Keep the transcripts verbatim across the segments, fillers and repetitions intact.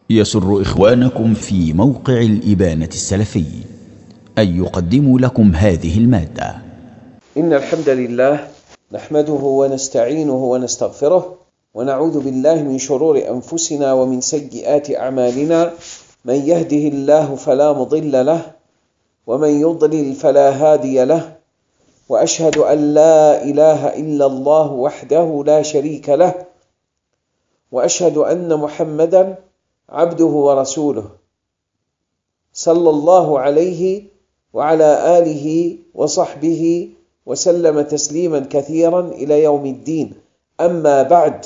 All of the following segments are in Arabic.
يسر إخوانكم في موقع الإبانة السلفي أن يقدموا لكم هذه المادة. إن الحمد لله نحمده ونستعينه ونستغفره ونعوذ بالله من شرور أنفسنا ومن سيئات أعمالنا. من يهده الله فلا مضل له ومن يضلل فلا هادي له، وأشهد أن لا إله إلا الله وحده لا شريك له، وأشهد أن محمدا عبده ورسوله صلى الله عليه وعلى آله وصحبه وسلم تسليما كثيرا إلى يوم الدين. أما بعد،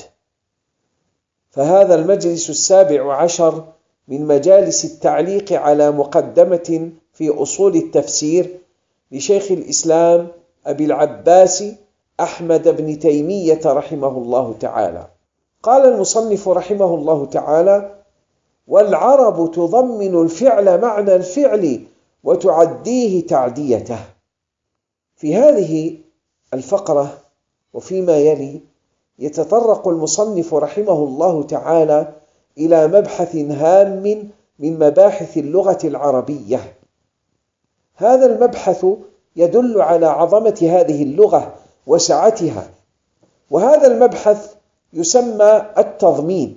فهذا المجلس السابع عشر من مجالس التعليق على مقدمة في أصول التفسير لشيخ الإسلام أبي العباس أحمد بن تيمية رحمه الله تعالى. قال المصنف رحمه الله تعالى: والعرب تضمن الفعل معنى الفعل وتعديه تعديته. في هذه الفقرة وفيما يلي يتطرق المصنف رحمه الله تعالى إلى مبحث هام من مباحث اللغة العربية. هذا المبحث يدل على عظمة هذه اللغة وسعتها، وهذا المبحث يسمى التضمين.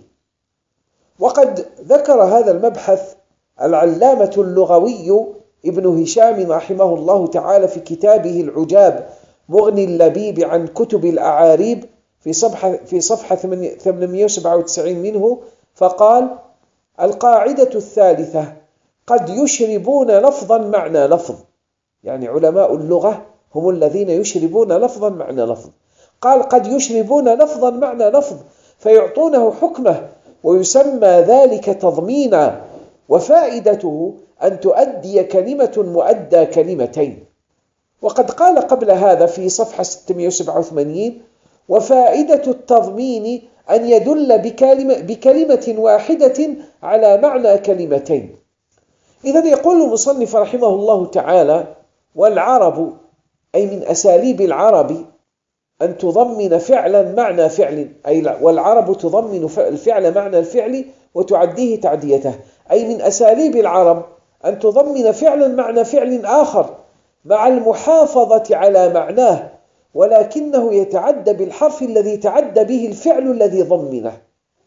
وقد ذكر هذا المبحث العلامة اللغوي ابن هشام رحمه الله تعالى في كتابه العجاب مغني اللبيب عن كتب الأعاريب في صفحة, في صفحة ثمانمئة وسبعة وتسعين منه، فقال: القاعدة الثالثة: قد يشربون لفظا معنى لفظ. يعني علماء اللغة هم الذين يشربون لفظا معنى لفظ. قال: قد يشربون لفظا معنى لفظ فيعطونه حكمه، ويسمى ذلك تضمينا، وفائدته أن تؤدي كلمة مؤدى كلمتين. وقد قال قبل هذا في صفحة ستمئة وسبعة وثمانين: وفائدة التضمين أن يدل بكلمة, بكلمة واحدة على معنى كلمتين. إذن يقول المصنف رحمه الله تعالى: والعرب، أي من أساليب العرب أن تضمن فعلا معنى فعل، أي والعرب تضمن الفعل معنى الفعل وتعديه تعديته، أي من أساليب العرب أن تضمن فعلا معنى فعل آخر مع المحافظة على معناه، ولكنه يتعدى بالحرف الذي تعدى به الفعل الذي ضمنه.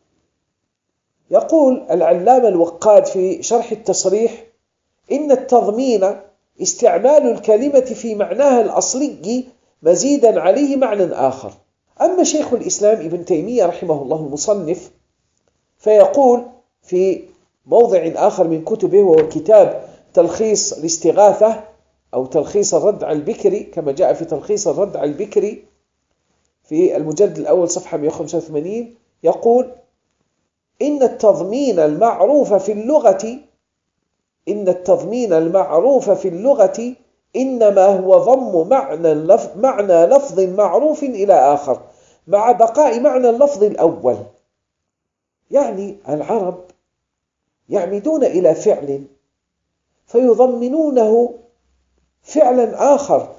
يقول العلامة الوقاد في شرح التصريح: إن التضمين استعمال الكلمة في معناها الأصلي مزيدا عليه معنى آخر. أما شيخ الإسلام ابن تيمية رحمه الله المصنف فيقول في موضع آخر من كتبه، وهو كتاب تلخيص الاستغاثة أو تلخيص الرد على البكري، كما جاء في تلخيص الرد على البكري في المجلد الأول صفحة مئة وخمسة وثمانين، يقول: إن التضمين المعروف في اللغة إن التضمين المعروف في اللغة إنما هو ضم معنى لفظ, معنى لفظ معروف إلى آخر مع بقاء معنى اللفظ الأول. يعني العرب يعمدون إلى فعل فيضمنونه فعلا آخر،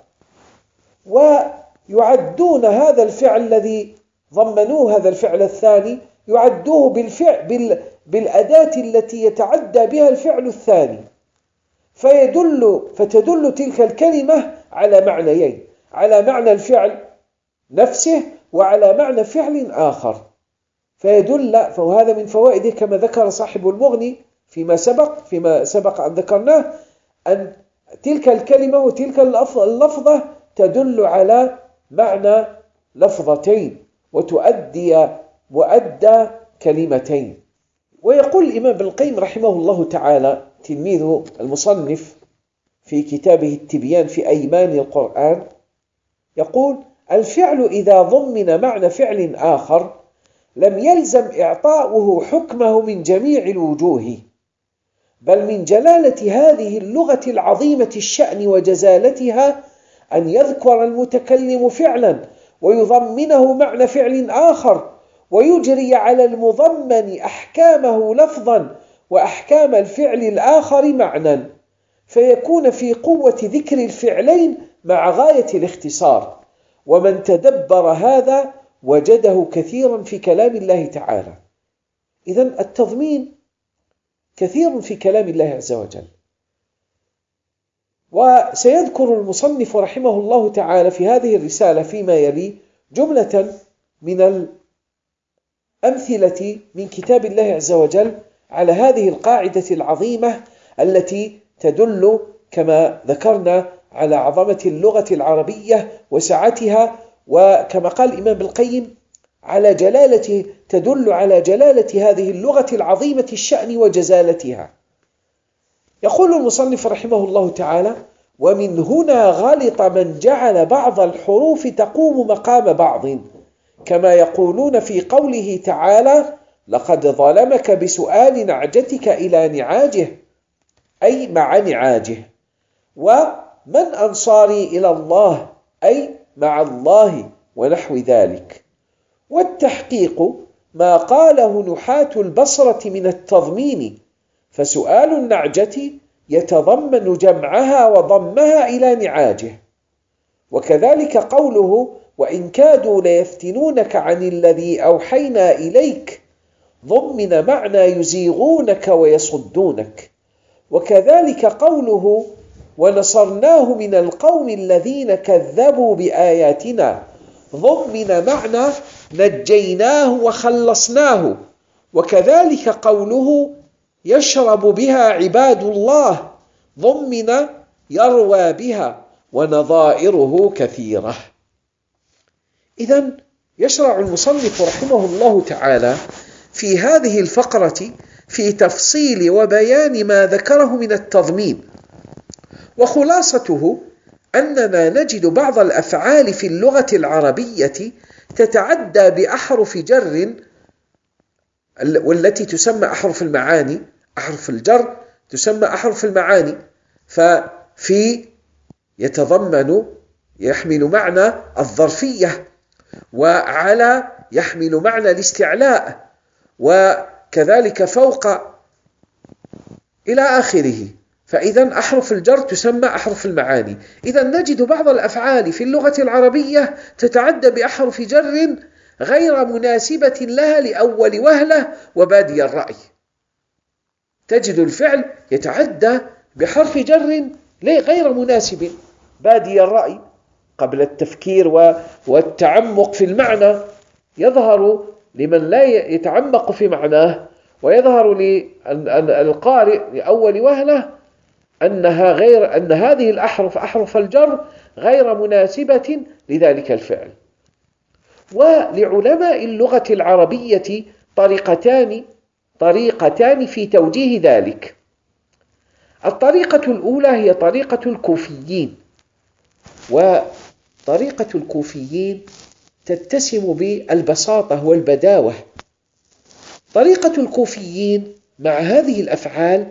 ويعدون هذا الفعل الذي ضمنوه، هذا الفعل الثاني، يعدوه بالفعل بال بالأداة التي يتعدى بها الفعل الثاني، فيدل فتدل تلك الكلمة على معنيين: على معنى الفعل نفسه وعلى معنى فعل آخر. فيدل فهذا من فوائده كما ذكر صاحب المغني فيما سبق فيما سبق أن ذكرناه، أن تلك الكلمة وتلك اللفظة تدل على معنى لفظتين وتؤدي مؤدى كلمتين. ويقول الإمام ابن القيم رحمه الله تعالى تلميذ المصنف في كتابه التبيان في أيمان القرآن، يقول: الفعل إذا ضمن معنى فعل آخر لم يلزم إعطاؤه حكمه من جميع الوجوه، بل من جلالة هذه اللغة العظيمة الشأن وجزالتها أن يذكر المتكلم فعلا ويضمنه معنى فعل آخر، ويجري على المضمن أحكامه لفظا وأحكام الفعل الآخر معنى، فيكون في قوة ذكر الفعلين مع غاية الاختصار. ومن تدبر هذا وجده كثيرا في كلام الله تعالى. إذن التضمين كثير في كلام الله عز وجل. وسيذكر المصنف رحمه الله تعالى في هذه الرسالة فيما يلي جملة من الأمثلة من كتاب الله عز وجل على هذه القاعدة العظيمة التي تدل كما ذكرنا على عظمة اللغة العربية وسعتها، وكما قال الإمام ابن القيم على جلالة تدل على جلالة هذه اللغة العظيمة الشأن وجزالتها. يقول المصنف رحمه الله تعالى: ومن هنا غلط من جعل بعض الحروف تقوم مقام بعض، كما يقولون في قوله تعالى: لقد ظلمك بسؤال نعجتك إلى نعاجه، أي مع نعاجه. ومن أنصاري إلى الله، أي مع الله، ونحو ذلك. والتحقيق ما قاله نحاة البصرة من التضمين، فسؤال النعجة يتضمن جمعها وضمها إلى نعاجه. وكذلك قوله: وإن كادوا ليفتنونك عن الذي أوحينا إليك، ضمن معنى يزيغونك ويصدونك. وكذلك قوله: ونصرناه من القوم الذين كذبوا بآياتنا، ضمن معنى نجيناه وخلصناه. وكذلك قوله: يشرب بها عباد الله، ضمن يروى بها، ونظائره كثيرة. إذن يشرع المصنف رحمه الله تعالى في هذه الفقرة في تفصيل وبيان ما ذكره من التضمين، وخلاصته أننا نجد بعض الأفعال في اللغة العربية تتعدى بأحرف جر، والتي تسمى أحرف المعاني. أحرف الجر تسمى أحرف المعاني، ففي يتضمن يحمل معنى الظرفية، وعلى يحمل معنى الاستعلاء، وكذلك فوق إلى آخره. فإذا أحرف الجر تسمى أحرف المعاني. إذا نجد بعض الأفعال في اللغة العربية تتعدى بأحرف جر غير مناسبة لها لأول وهلة وبادي الرأي. تجد الفعل يتعدى بحرف جر غير مناسب، بادي الرأي، قبل التفكير والتعمق في المعنى، يظهر لمن لا يتعمق في معناه، ويظهر للقارئ لأول وهلة أنها غير أن هذه الأحرف أحرف الجر غير مناسبة لذلك الفعل. ولعلماء اللغة العربية طريقتان طريقتان في توجيه ذلك. الطريقة الأولى هي طريقة الكوفيين، وطريقة الكوفيين تتسم بالبساطة والبداوة. طريقة الكوفيين مع هذه الأفعال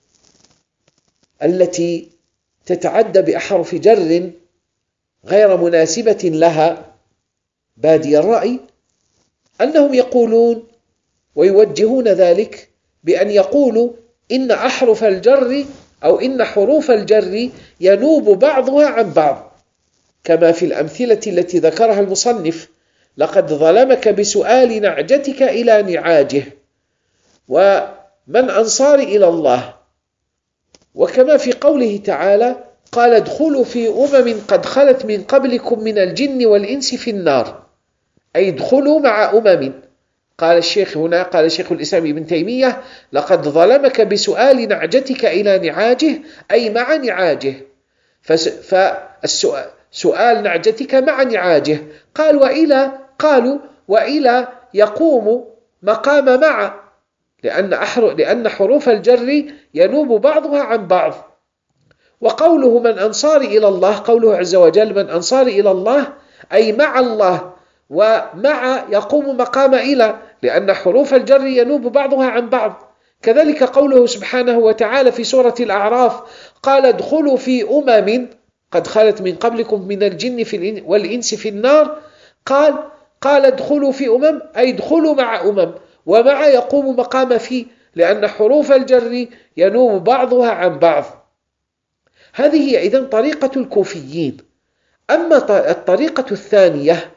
التي تتعدى بأحرف جر غير مناسبة لها بادي الرأي، أنهم يقولون ويوجهون ذلك بأن يقولوا إن أحرف الجر أو إن حروف الجر ينوب بعضها عن بعض، كما في الأمثلة التي ذكرها المصنف: لقد ظلمك بسؤال نعجتك إلى نعاجه، ومن أنصار إلى الله. وكما في قوله تعالى: قال ادخلوا في أمم قد خلت من قبلكم من الجن والإنس في النار، أي ادخلوا مع أمم. قال الشيخ هنا قال شيخ الإسلام ابن تيمية: لقد ظلمك بسؤال نعجتك إلى نعاجه، أي مع نعاجه. فسؤال نعجتك مع نعاجه. قال وإلى قالوا وإلى يقوم مقام مع، لأن لأن حروف الجر ينوب بعضها عن بعض. وقوله من أنصار إلى الله، قوله عز وجل من أنصار إلى الله، أي مع الله، ومع يقوم مقام إلى، لأن حروف الجر ينوب بعضها عن بعض. كذلك قوله سبحانه وتعالى في سورة الأعراف: قال ادخلوا في أمم قد خلت من قبلكم من الجن والإنس في النار. قال قال ادخلوا في أمم، أي ادخلوا مع أمم، ومع يقوم مقام في، لأن حروف الجر ينوب بعضها عن بعض. هذه هي إذن طريقة الكوفيين. أما الطريقة الثانية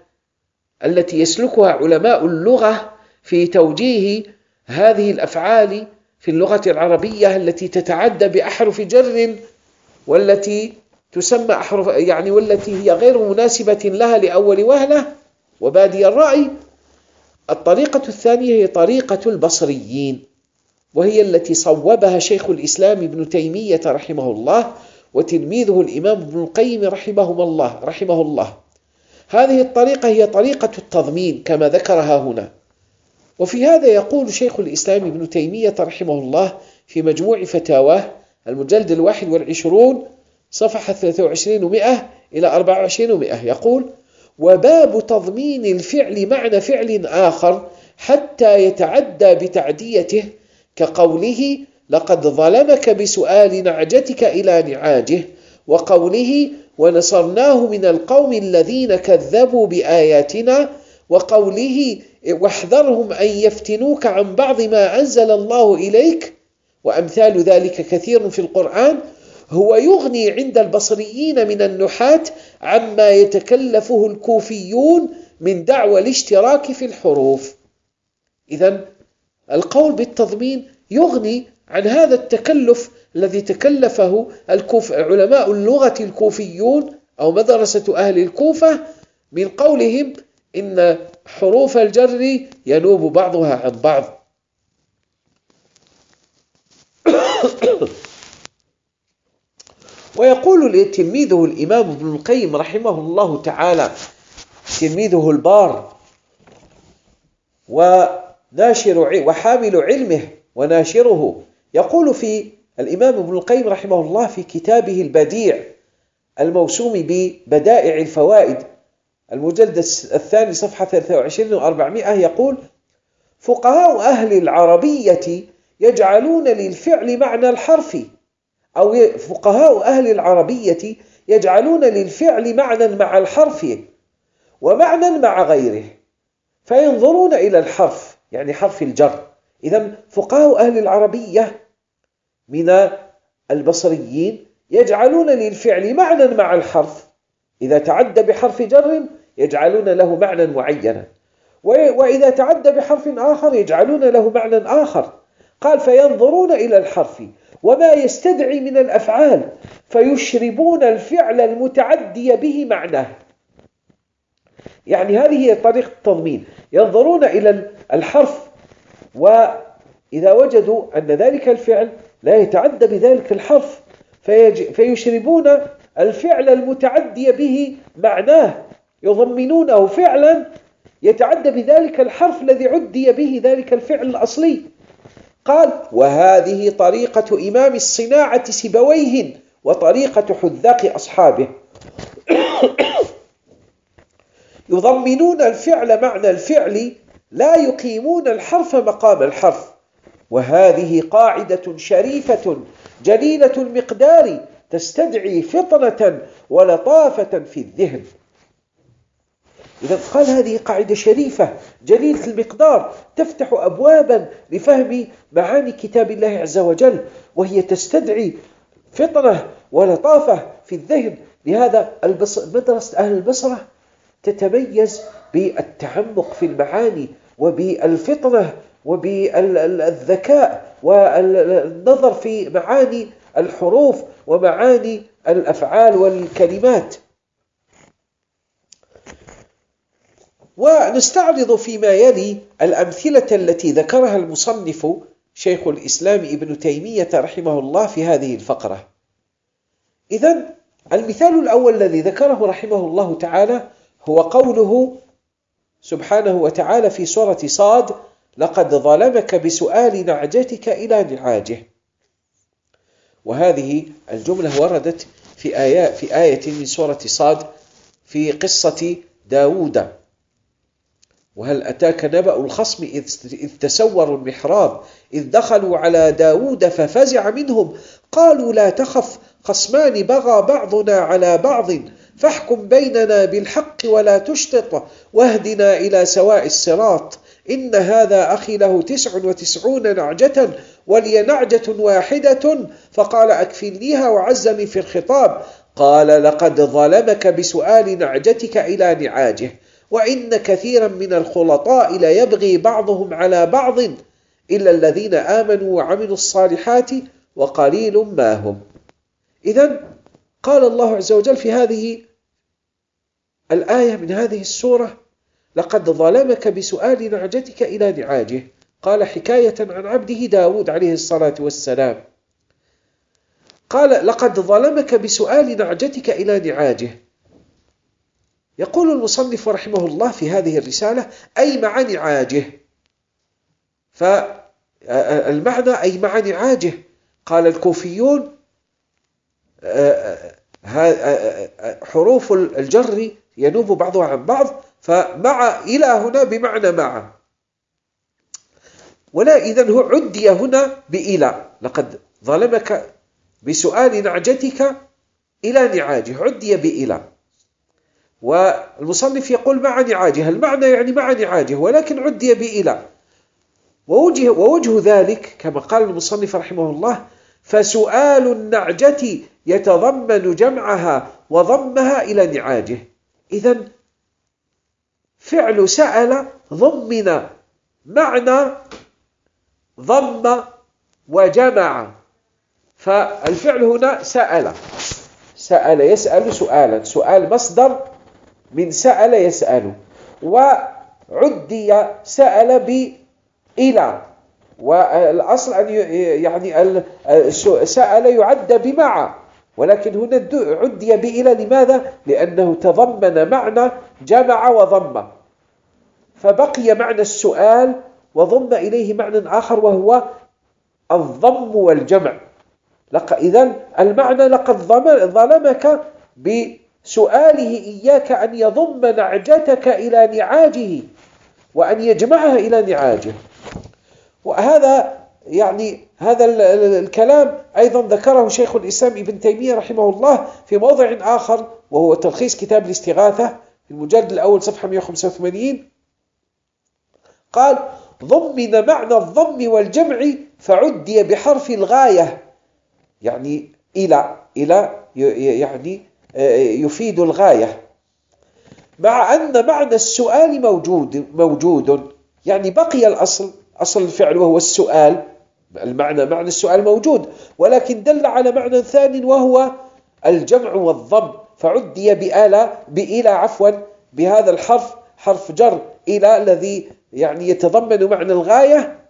التي يسلكها علماء اللغة في توجيه هذه الأفعال في اللغة العربية التي تتعدى بأحرف جر والتي تسمى أحرف يعني والتي هي غير مناسبة لها لأول وهلة وبادي الرأي. الطريقة الثانية هي طريقة البصريين، وهي التي صوبها شيخ الإسلام ابن تيمية رحمه الله وتلميذه الإمام ابن القيم رحمه الله رحمه الله. هذه الطريقة هي طريقة التضمين كما ذكرها هنا. وفي هذا يقول شيخ الإسلام ابن تيمية رحمه الله في مجموع فتاواه المجلد الواحد والعشرون صفحة ثلاثة وعشرين ومئة إلى أربعة وعشرين ومئة يقول: وباب تضمين الفعل معنى فعل آخر حتى يتعدى بتعديته كقوله لقد ظلمك بسؤال نعجتك إلى نعاجه، وقوله ونصرناه من القوم الذين كذبوا بآياتنا، وقوله واحذرهم أن يفتنوك عن بعض ما أنزل الله إليك، وأمثال ذلك كثير في القرآن. هو يغني عند البصريين من النحاة عما يتكلفه الكوفيون من دعوى الاشتراك في الحروف. إذن القول بالتضمين يغني عن هذا التكلف الذي تكلفه الكوف علماء اللغة الكوفيون أو مدرسة أهل الكوفة من قولهم إن حروف الجر ينوب بعضها عن بعض. ويقول تلميذه الإمام ابن القيم رحمه الله تعالى، تلميذه البار وناشر وحامل علمه وناشره، يقول في الإمام ابن القيم رحمه الله في كتابه البديع الموسوم ببدائع الفوائد المجلد الثاني صفحة ثلاثة وعشرين وأربعمائة يقول: فقهاء أهل العربية يجعلون للفعل معنى الحرف، أو فقهاء أهل العربية يجعلون للفعل معنى مع الحرف ومعنى مع غيره، فينظرون إلى الحرف يعني حرف الجر. إذن فقهاء أهل العربية من البصريين يجعلون للفعل معنى مع الحرف، إذا تعدى بحرف جر يجعلون له معنى معينا، وإذا تعدى بحرف آخر يجعلون له معنى آخر. قال: فينظرون إلى الحرف وما يستدعي من الأفعال فيشربون الفعل المتعدي به معناه. يعني هذه هي طريقة التضمين، ينظرون إلى الحرف وإذا وجدوا أن ذلك الفعل لا يتعدى بذلك الحرف فيشربون الفعل المتعدي به معناه، يضمنونه فعلا يتعدى بذلك الحرف الذي عدي به ذلك الفعل الأصلي. قال: وهذه طريقة إمام الصناعة سيبويه وطريقة حذاق أصحابه. يضمنون الفعل معنى الفعل لا يقيمون الحرف مقام الحرف، وهذه قاعدة شريفة جليلة المقدار تستدعي فطنة ولطافة في الذهن. إذا قال هذه قاعدة شريفة جليلة المقدار تفتح أبوابا لفهم معاني كتاب الله عز وجل، وهي تستدعي فطنة ولطافة في الذهن. لهذا مدرسة أهل البصرة تتميز بالتعمق في المعاني وبالفطنة وبالذكاء والنظر في معاني الحروف ومعاني الأفعال والكلمات. ونستعرض فيما يلي الأمثلة التي ذكرها المصنف شيخ الإسلام ابن تيمية رحمه الله في هذه الفقرة. إذن المثال الأول الذي ذكره رحمه الله تعالى هو قوله سبحانه وتعالى في سورة صاد: لقد ظلمك بسؤال نعجتك إلى نعاجه. وهذه الجملة وردت في آية, في آية من سورة صاد في قصة داود: وهل أتاك نبأ الخصم إذ تسوروا المحراب إذ دخلوا على داود ففزع منهم قالوا لا تخف خصمان بغى بعضنا على بعض فاحكم بيننا بالحق ولا تشطط واهدنا إلى سواء الصراط إن هذا أخي له تسع وتسعون نعجة ولي نعجة واحدة فقال أكفلنيها وعزني في الخطاب قال لقد ظلمك بسؤال نعجتك إلى نعاجه وإن كثيرا من الخلطاء ليبغي بعضهم على بعض إلا الذين آمنوا وعملوا الصالحات وقليل ما هم. إذن قال الله عز وجل في هذه الآية من هذه السورة: لقد ظلمك بسؤال نعجتك إلى نعاجه. قال حكاية عن عبده داود عليه الصلاة والسلام، قال: لقد ظلمك بسؤال نعجتك إلى نعاجه. يقول المصنف رحمه الله في هذه الرسالة: أي مع نعاجه. فالمعنى أي مع نعاجه. قال الكوفيون حروف الجر ينوب بعضها عن بعض، فمع إلى هنا بمعنى مع، ولا إذن هو عدي هنا بإلى. لقد ظلمك بسؤال نعجتك إلى نعاجه، عدي بإلى. والمصنف يقول مع نعاجه، المعنى يعني مع نعاجه، ولكن عدي بإلى. ووجه, ووجه ذلك كما قال المصنف رحمه الله: فسؤال النعجة يتضمن جمعها وضمها إلى نعاجه. إذن فعل سأل ضمن معنى ضم وجمع. فالفعل هنا سأل، سأل يسأل سؤالا، سؤال مصدر من سأل يسأل، وعدي سأل بإلى، والأصل أن يعني سأل يعد بمع، ولكن هنا عدي بإلى. لماذا؟ لأنه تضمن معنى جمع وضم، فبقي معنى السؤال وضم إليه معنى آخر وهو الضم والجمع. إذن المعنى: لقد ظلمك بسؤاله إياك أن يضم نعجتك إلى نعاجه وأن يجمعها إلى نعاجه. وهذا يعني هذا الكلام أيضا ذكره شيخ الإسلام ابن تيمية رحمه الله في موضع آخر، وهو تلخيص كتاب الاستغاثة في المجلد الأول صفحة مئة وخمسة وثمانين. قال: ضمن معنى الضم والجمع فعدي بحرف الغاية، يعني إلى إلى يعني يفيد الغاية، مع أن معنى السؤال موجود موجود يعني بقي الأصل، أصل الفعل وهو السؤال، المعنى معنى السؤال موجود، ولكن دل على معنى ثاني وهو الجمع والضم، فعدي بآلا بإلى عفوا بهذا الحرف، حرف جر إلى الذي يعني يتضمن معنى الغاية،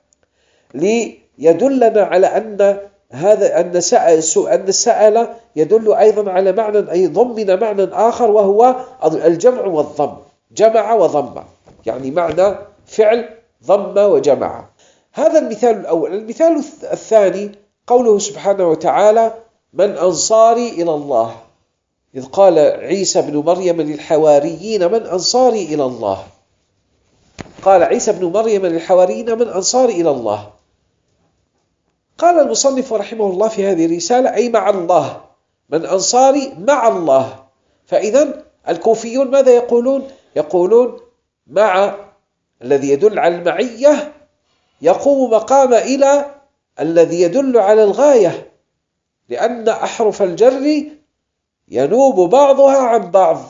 ليدلنا على أن هذا أن سأل أن السأل يدل أيضا على معنى أي ضمن معنى آخر وهو الجمع والضم، جمع وضم، يعني معنى فعل ضم وجمع. هذا المثال الأول. المثال الثاني قوله سبحانه وتعالى: من أنصاري إلى الله، إذ قال عيسى بن مريم للحواريين: من أنصاري إلى الله. قال عيسى بن مريم للحواريين: من أنصاري إلى الله. قال المصنف رحمه الله في هذه الرسالة: أي مع الله، من أنصاري مع الله. فإذا الكوفيون ماذا يقولون؟ يقولون مع الذي يدل على المعية يقوم مقام إلى الذي يدل على الغاية، لأن أحرف الجر ينوب بعضها عن بعض.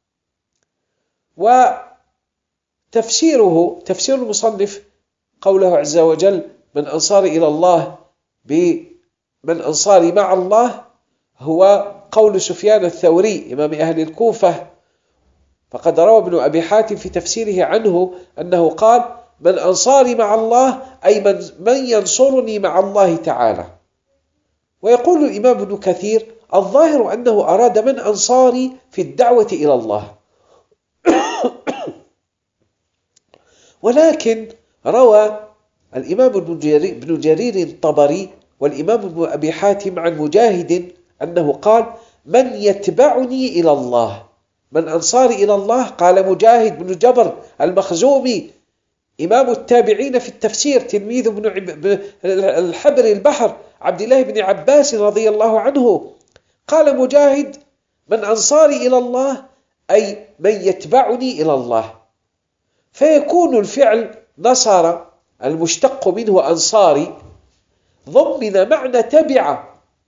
وتفسيره تفسير المصنف قوله عز وجل: من أنصاري إلى الله بمن أنصاري مع الله، هو قول سفيان الثوري إمام أهل الكوفة، فقد روى ابن أبي حاتم في تفسيره عنه أنه قال: من أنصاري مع الله أي من, من ينصرني مع الله تعالى. ويقول الإمام ابن كثير: الظاهر أنه أراد من أنصاري في الدعوة إلى الله. ولكن روى الإمام ابن جرير الطبري والإمام ابن أبي حاتم عن مجاهد أنه قال: من يتبعني إلى الله. من أنصاري إلى الله قال مجاهد بن جبر المخزومي إمام التابعين في التفسير، تلميذ ابن الحبر البحر عبد الله بن عباس رضي الله عنه، قال مجاهد: من أنصاري إلى الله أي من يتبعني إلى الله. فيكون الفعل نصر المشتق منه أنصاري ضمن معنى تبع،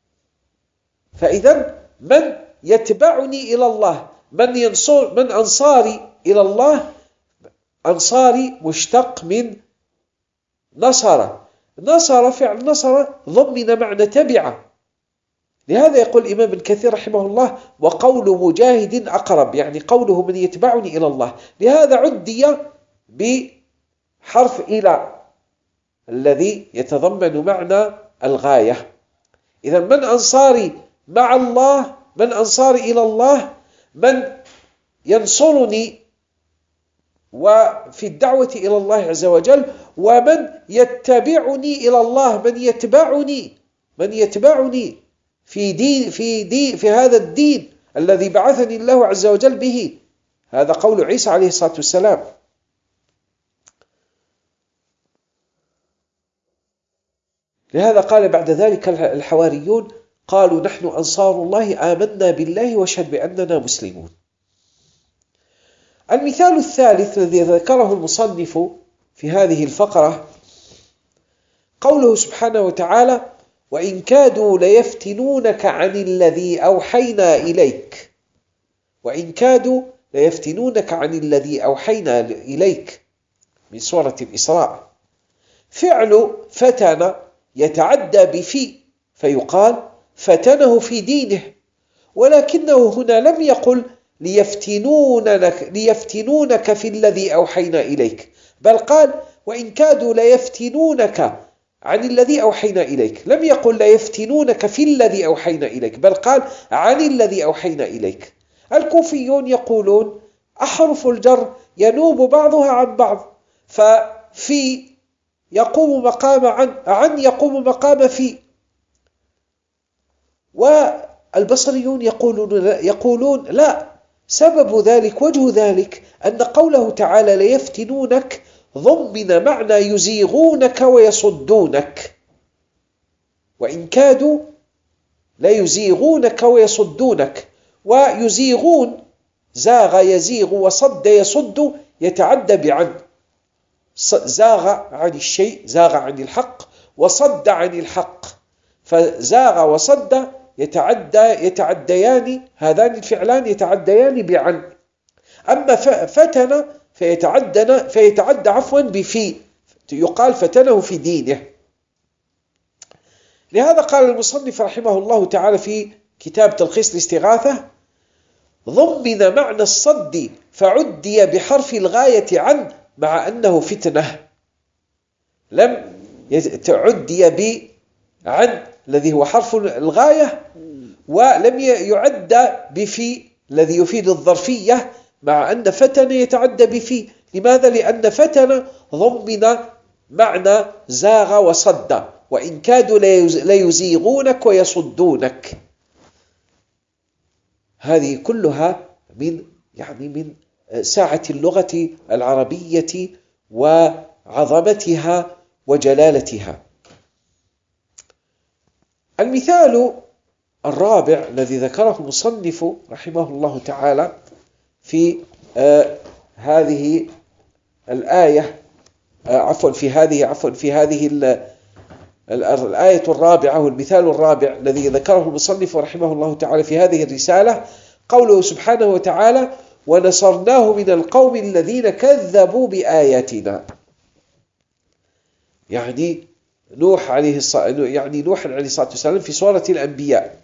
فإذا من يتبعني إلى الله، من ينصر من أنصاري إلى الله، أنصاري مشتق من نصر، نصر فعل نصر ضمن معنى تبع. لهذا يقول الإمام ابن كثير رحمه الله: وقول مجاهد أقرب، يعني قوله من يتبعني إلى الله. لهذا عدي بحرف إلى الذي يتضمن معنى الغاية. إذا من أنصاري مع الله، من أنصاري إلى الله، من ينصرني وفي الدعوة إلى الله عز وجل، ومن يتبعني إلى الله، من يتبعني من يتبعني في دين في دين في هذا الدين الذي بعثني الله عز وجل به. هذا قول عيسى عليه الصلاة والسلام. لهذا قال بعد ذلك الحواريون: قالوا نحن أنصار الله آمنا بالله واشهد بأننا مسلمون. المثال الثالث الذي ذكره المصنف في هذه الفقرة قوله سبحانه وتعالى: وإن كادوا ليفتنونك عن الذي أوحينا إليك. وإن كادوا ليفتنونك عن الذي أوحينا إليك، من سورة الإسراء. فعل فتن يتعدى بفي، فيقال فتنه في دينه، ولكنه هنا لم يقل ليفتنونك, ليفتنونك في الذي أوحينا إليك، بل قال: وإن كادوا ليفتنونك عن الذي أوحينا إليك. لم يقل ليفتنونك في الذي أوحينا إليك، بل قال عن الذي أوحينا إليك. الكوفيون يقولون أحرف الجر ينوب بعضها عن بعض، ففي يقوم مقام عن، عن يقوم مقام في. والبصريون يقولون, يقولون لا، سبب ذلك وجه ذلك أن قوله تعالى ليفتنونك ضمن معنى يزيغونك ويصدونك. وإن كادوا ليزيغونك ويصدونك، ويزيغون زاغ يزيغ وصد يصد يتعدى بعن. زاغ عن الشيء، زاغ عن الحق، وصد عن الحق، فزاغ وصد يتعدى يتعديان، هذان الفعلان يتعديان بعن. أما فتن فيتعدى فيتعدى عفوا بفي، يقال فتنه في دينه. لهذا قال المصنف رحمه الله تعالى في كتاب تلخيص الاستغاثة: ضمن معنى الصد فعدي بحرف الغاية عن، مع أنه فتنة. لم تعدي بعن الذي هو حرف الغاية، ولم يعد بفي الذي يفيد الظرفية، مع أن فتن يتعدى بفي. لماذا؟ لأن فتن ضمن معنى زاغ وصد. وإن كادوا ليزيغونك ويصدونك. هذه كلها من يعني من ساعة اللغة العربية وعظمتها وجلالتها. المثال الرابع الذي ذكره المصنف رحمه الله تعالى في آه هذه الآية آه عفوا في هذه عفوا في هذه الآية الرابعة، والمثال الرابع الذي ذكره المصنف رحمه الله تعالى في هذه الرسالة قوله سبحانه وتعالى: ونصرناه من القوم الذين كذبوا بآياتنا. يعني نوح عليه الصلاة يعني نوح عليه الصلاة والسلام في سورة الأنبياء.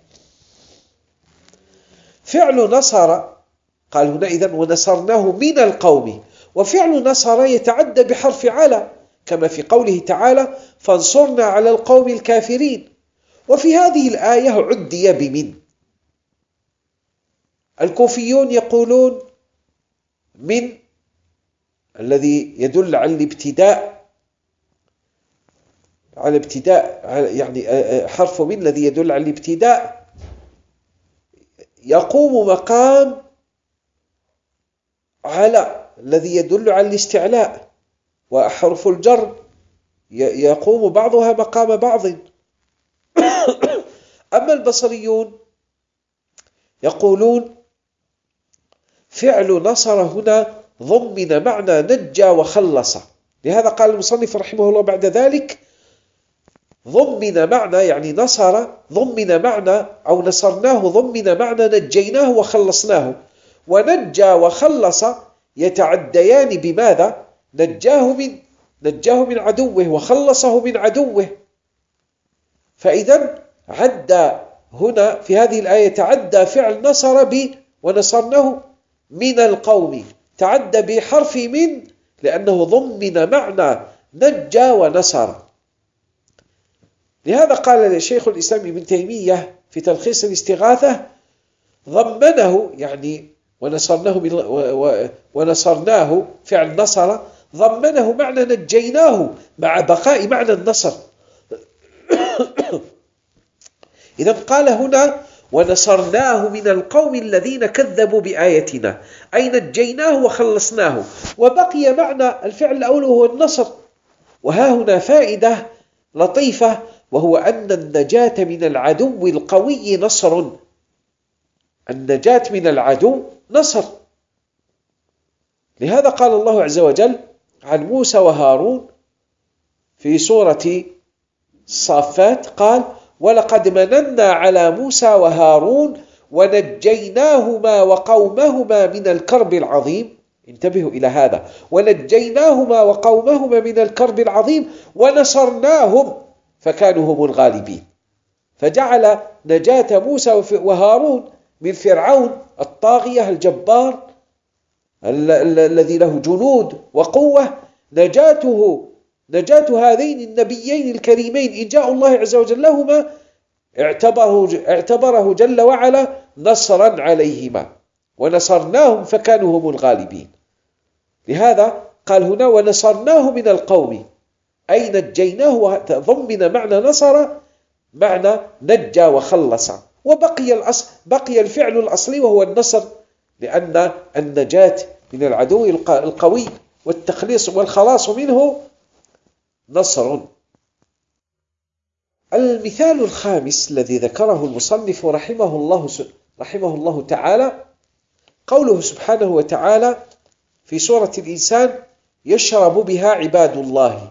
فعل نصر قال هنا إذن ونصرناه من القوم، وفعل نصر يتعدى بحرف على، كما في قوله تعالى: فانصرنا على القوم الكافرين. وفي هذه الآية عدي بمن. الكوفيون يقولون من الذي يدل على الابتداء، على ابتداء يعني حرف من الذي يدل على الابتداء يقوم مقام على الذي يدل على الاستعلاء، وحرف الجر يقوم بعضها مقام بعض. أما البصريون يقولون فعل نصر هنا ضمن معنى نجى وخلص. لهذا قال المصنف رحمه الله بعد ذلك: ضمن معنى يعني نصر ضمن معنى أو نصرناه ضمن معنى نجيناه وخلصناه. ونجى وخلص يتعديان بماذا؟ نجاه من نجاه من عدوه وخلصه من عدوه. فإذا عدى هنا في هذه الآية تعدى فعل نصر ب ونصرناه من القوم، تعدى بحرف من لأنه ضمن معنى نجى ونصر. لهذا قال شيخ الإسلام ابن تيمية في تلخيص الاستغاثة ضمنه، يعني ونصرناه, ونصرناه فعل نصر ضمنه معنى نجيناه مع بقاء معنى النصر. إذا قال هنا ونصرناه من القوم الذين كذبوا بآياتنا، أي نجيناه وخلصناه، وبقي معنى الفعل الأول وهو النصر. وها هنا فائدة لطيفة، وهو أن النجاة من العدو القوي نصر. النجاة من العدو نصر. لهذا قال الله عز وجل عن موسى وهارون في سورة الصافات قال ولقد مننا على موسى وهارون ونجيناهما وقومهما من الكرب العظيم. انتبهوا إلى هذا، ونجيناهما وقومهما من الكرب العظيم ونصرناهم فكانوا هم الغالبين. فجعل نجاة موسى وهارون من فرعون الطاغية الجبار الذي له جنود وقوة، نجاته نجاة هذين النبيين الكريمين إن جاء الله عز وجل لهما اعتبره, اعتبره جل وعلا نصرا عليهما، ونصرناهم فكانوا هم الغالبين. لهذا قال هنا ونصرناه من القوم، أي نجيناه، ضمن معنى نصر معنى نجى وخلص. وبقي الأصل بقي الفعل الأصلي وهو النصر، لأن النجاة من العدو القوي والتخليص والخلاص منه نصر. المثال الخامس الذي ذكره المصنف رحمه الله رحمه الله تعالى قوله سبحانه وتعالى في سورة الإنسان يشرب بها عباد الله،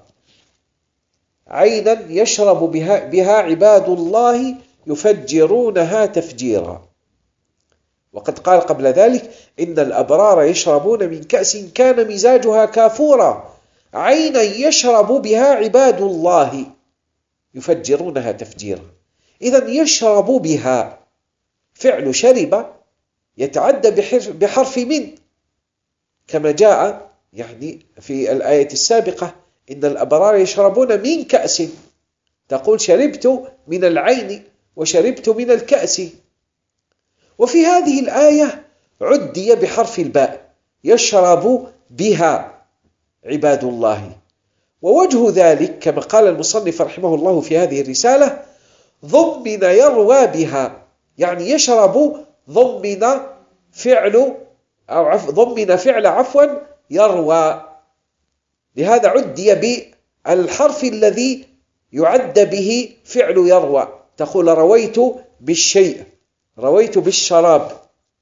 عينا يشرب بها, بها عباد الله يفجرونها تفجيرا. وقد قال قبل ذلك إن الأبرار يشربون من كأس كان مزاجها كافورا، عينا يشرب بها عباد الله يفجرونها تفجيرا. إذن يشرب بها فعل شرب يتعدى بحرف من، كما جاء يعني في الآية السابقة إن الأبرار يشربون من كأس، تقول شربت من العين وشربت من الكأس. وفي هذه الآية عدي بحرف الباء يشرب بها عباد الله. ووجه ذلك كما قال المصنف رحمه الله في هذه الرسالة ضمن يروى بها، يعني يشرب ضمن فعل أو عف ضمن فعل عفوا يروى. لهذا عدي بالحرف الذي يعد به فعل يروى، تقول رويت بالشيء، رويت بالشراب.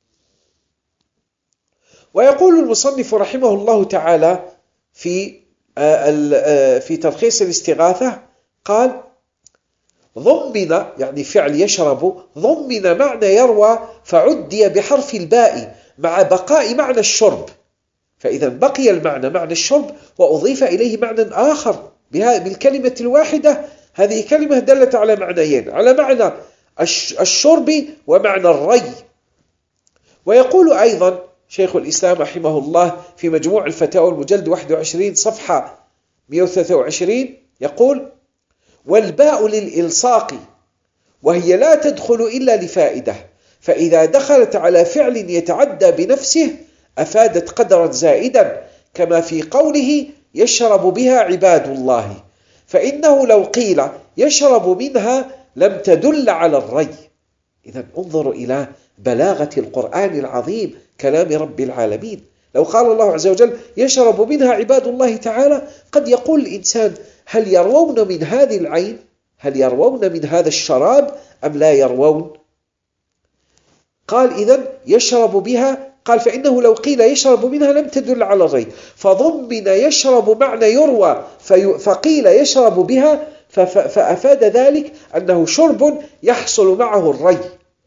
ويقول المصنف رحمه الله تعالى في في تلخيص الاستغاثة قال ضمن يعني فعل يشرب ضمن معنى يروى فعدي بحرف الباء مع بقاء معنى الشرب، فإذا بقي المعنى معنى الشرب وأضيف إليه معنى آخر بالكلمة الواحدة. هذه كلمة دلت على معنيين، على معنى الشرب ومعنى الري. ويقول أيضا شيخ الإسلام رحمه الله في مجموع الفتاوى المجلد واحد وعشرين صفحة مئة وثلاثة وعشرين يقول والباء للإلصاق وهي لا تدخل إلا لفائدة، فإذا دخلت على فعل يتعدى بنفسه أفادت قدرا زائدا كما في قوله يشرب بها عباد الله، فإنه لو قيل يشرب منها لم تدل على الري. إذن انظروا إلى بلاغة القرآن العظيم كلام رب العالمين. لو قال الله عز وجل يشرب منها عباد الله تعالى قد يقول الإنسان هل يروون من هذه العين؟ هل يروون من هذا الشراب أم لا يروون؟ قال إذن يشرب بها، قال فإنه لو قيل يشرب منها لم تدل على الري، فضمن يشرب معنى يروى فقيل يشرب بها فأفاد ذلك أنه شرب يحصل معه الري.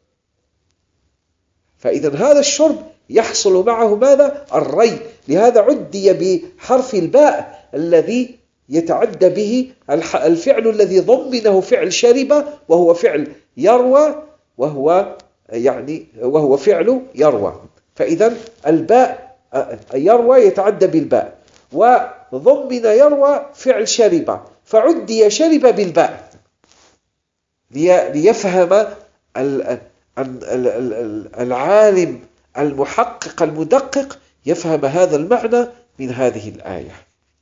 فإذا هذا الشرب يحصل معه ماذا؟ الري. لهذا عدي بحرف الباء الذي يتعدى به الفعل الذي ضمنه فعل شرب وهو فعل يروى وهو يعني وهو فعل يروى. فإذا الباء يروى يتعدى بالباء، وضمن يروى فعل شرب، فعدي شرب بالباء ليفهم العالم المحقق المدقق يفهم هذا المعنى من هذه الآية.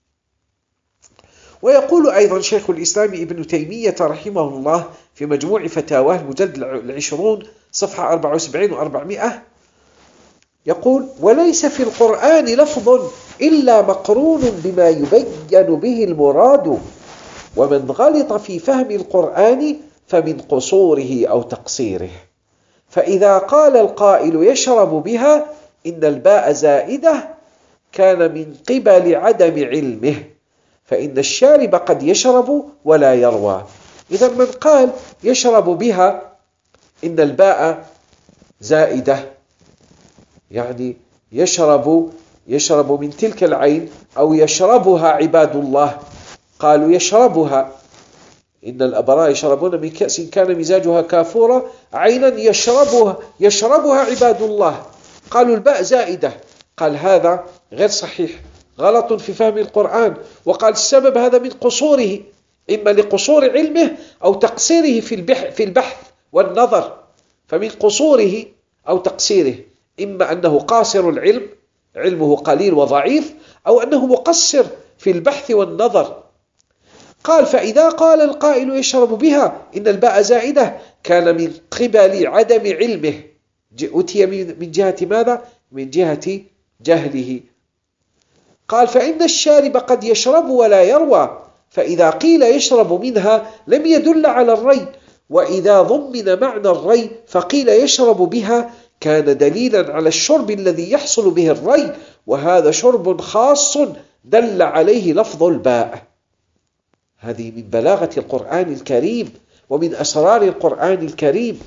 ويقول أيضا شيخ الإسلام ابن تيمية رحمه الله في مجموع فتاواه المجلد العشرون صفحة أربعة وسبعين وأربعمائة يقول: وليس في القرآن لفظ إلا مقرون بما يبين به المراد، ومن غلط في فهم القرآن فمن قصوره أو تقصيره. فإذا قال القائل يشرب بها إن الباء زائدة كان من قبل عدم علمه، فإن الشارب قد يشرب ولا يروى. إذا من قال يشرب بها إن الباء زائدة، يعني يشرب يشرب من تلك العين، أو يشربها عباد الله، قالوا يشربها إن الأبرار يشربون من كأس كان مزاجها كافورا عينا يشربها يشربها عباد الله، قالوا الباء زائدة. قال هذا غير صحيح، غلط في فهم القرآن. وقال السبب هذا من قصوره، إما لقصور علمه أو تقصيره في البحث, في البحث والنظر. فمن قصوره أو تقصيره إما أنه قاصر العلم، علمه قليل وضعيف، أو أنه مقصر في البحث والنظر. قال: فإذا قال القائل يشرب بها إن الباء زائدة كان من قبل عدم علمه، أتي من جهة ماذا؟ من جهة جهله. قال: فإن الشارب قد يشرب ولا يروى، فإذا قيل يشرب منها لم يدل على الري، وإذا ضمن معنى الري فقيل يشرب بها كان دليلا على الشرب الذي يحصل به الري، وهذا شرب خاص دل عليه لفظ الباء. هذه من بلاغة القرآن الكريم ومن أسرار القرآن الكريم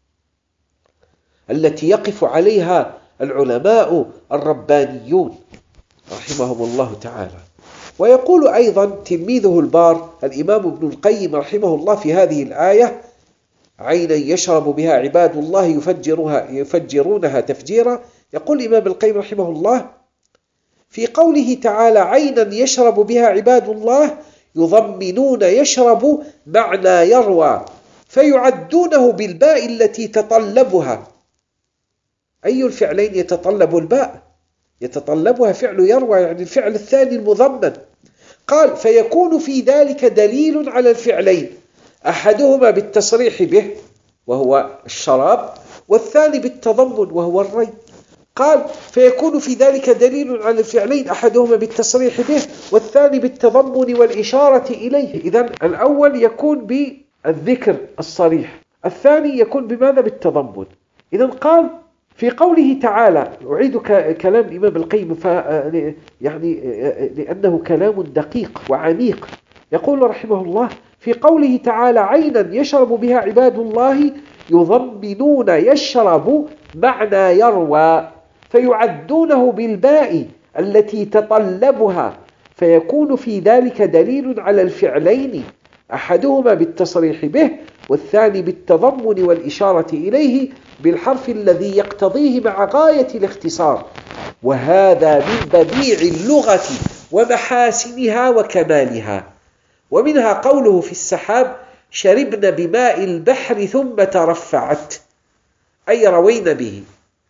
التي يقف عليها العلماء الربانيون رحمهم الله تعالى. ويقول أيضا تلميذه البار الإمام ابن القيم رحمه الله في هذه الآية: عينا يشرب بها عباد الله يفجرها يفجرونها تفجيرا. يقول الإمام القيم رحمه الله في قوله تعالى: عينا يشرب بها عباد الله، يضمنون يشرب معنى يروى، فيعدونه بالباء التي تطلبها. أي الفعلين يتطلب الباء؟ يتطلبها فعل يروى، يعني الفعل الثاني المضمن. قال: فيكون في ذلك دليل على الفعلين، أحدهما بالتصريح به وهو الشراب، والثاني بالتضمن وهو الري. قال: فيكون في ذلك دليل على الفعلين، أحدهما بالتصريح به والثاني بالتضمن والإشارة إليه. إذن الأول يكون بالذكر الصريح، الثاني يكون بماذا؟ بالتضمن. إذن قال في قوله تعالى، أعيد كلام الإمام القيم ف يعني لأنه كلام دقيق وعميق. يقول رحمه الله في قوله تعالى: عينا يشرب بها عباد الله، يضمنون يشرب معنى يروى، فيعدونه بالباء التي تطلبها، فيكون في ذلك دليل على الفعلين، أحدهما بالتصريح به والثاني بالتضمن والإشارة إليه بالحرف الذي يقتضيه مع غاية الاختصار. وهذا من بديع اللغة ومحاسنها وكمالها. ومنها قوله في السحاب: شربن بماء البحر ثم ترفعت، أي روينا به.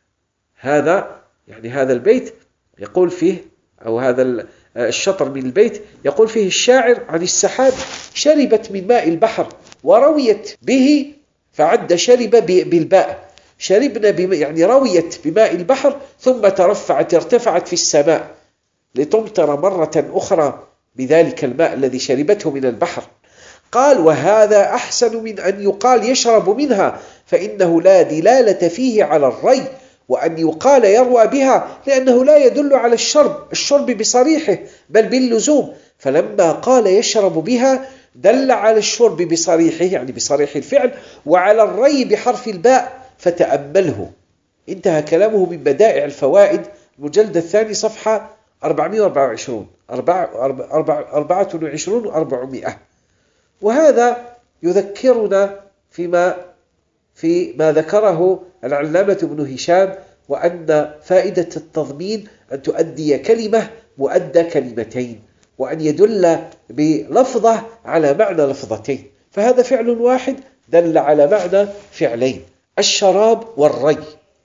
هذا يعني هذا البيت يقول فيه، أو هذا الشطر من البيت يقول فيه الشاعر عن السحاب: شربت من ماء البحر ورويت به، فعد شرب بالباء، شربنا بما يعني رويت بماء البحر ثم ترفعت، ارتفعت في السماء لتمطر مرة أخرى بذلك الماء الذي شربته من البحر. قال: وهذا أحسن من أن يقال يشرب منها، فإنه لا دلالة فيه على الري، وأن يقال يروى بها لأنه لا يدل على الشرب الشرب بصريحه بل باللزوم. فلما قال يشرب بها دل على الشرب بصريحه يعني بصريح الفعل، وعلى الري بحرف الباء، فتأمله. انتهى كلامه من بدائع الفوائد المجلد الثاني صفحة أربعمائة وأربعة وعشرين أربعة وعشرين وأربعمائة. وهذا يذكرنا فيما فيما ذكره العلامة ابن هشام، وأن فائدة التضمين أن تؤدي كلمة مؤدى كلمتين، وأن يدل بلفظة على معنى لفظتين، فهذا فعل واحد دل على معنى فعلين: الشراب والري.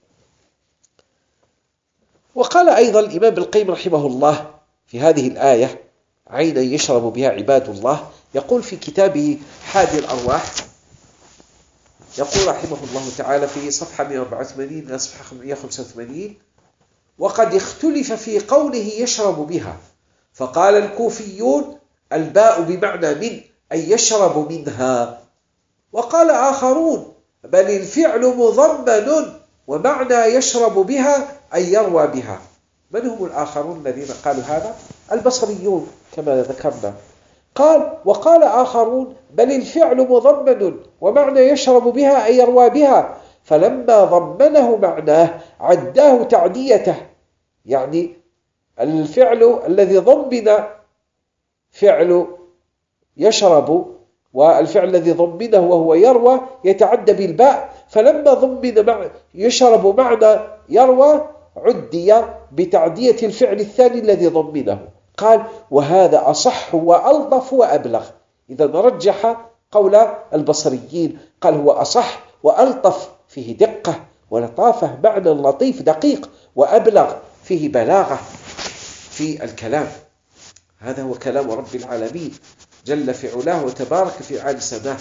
وقال أيضا الإمام ابن القيم رحمه الله في هذه الآية: عينا يشرب بها عباد الله، يقول في كتابه حادي الأرواح، يقول رحمه الله تعالى في صفحة مئة وأربعة وثمانين إلى صفحة مئة وخمسة وثمانين: وقد اختلف في قوله يشرب بها، فقال الكوفيون الباء بمعنى من، أي يشرب منها. وقال آخرون بل الفعل مضمن ومعنى يشرب بها أي يروى بها. من هم الآخرون الذين قالوا هذا؟ البصريون كما ذكرنا. قال وقال آخرون بل الفعل مضمن ومعنى يشرب بها أي يروى بها، فلما ضمنه معناه عداه تعديته، يعني الفعل الذي ضمن فعل يشرب، والفعل الذي ضمنه وهو يروى يتعدى بالباء، فلما ضمن يشرب معنى يروى عدي بتعدية الفعل الثاني الذي ضمنه. قال وهذا أصح وألطف وأبلغ. إذا رجح قول البصريين، قال هو أصح وألطف، فيه دقة ولطافة، معنى لطيف دقيق، وأبلغ فيه بلاغة في الكلام. هذا هو كلام رب العالمين جل في علاه وتبارك في عالي سماه.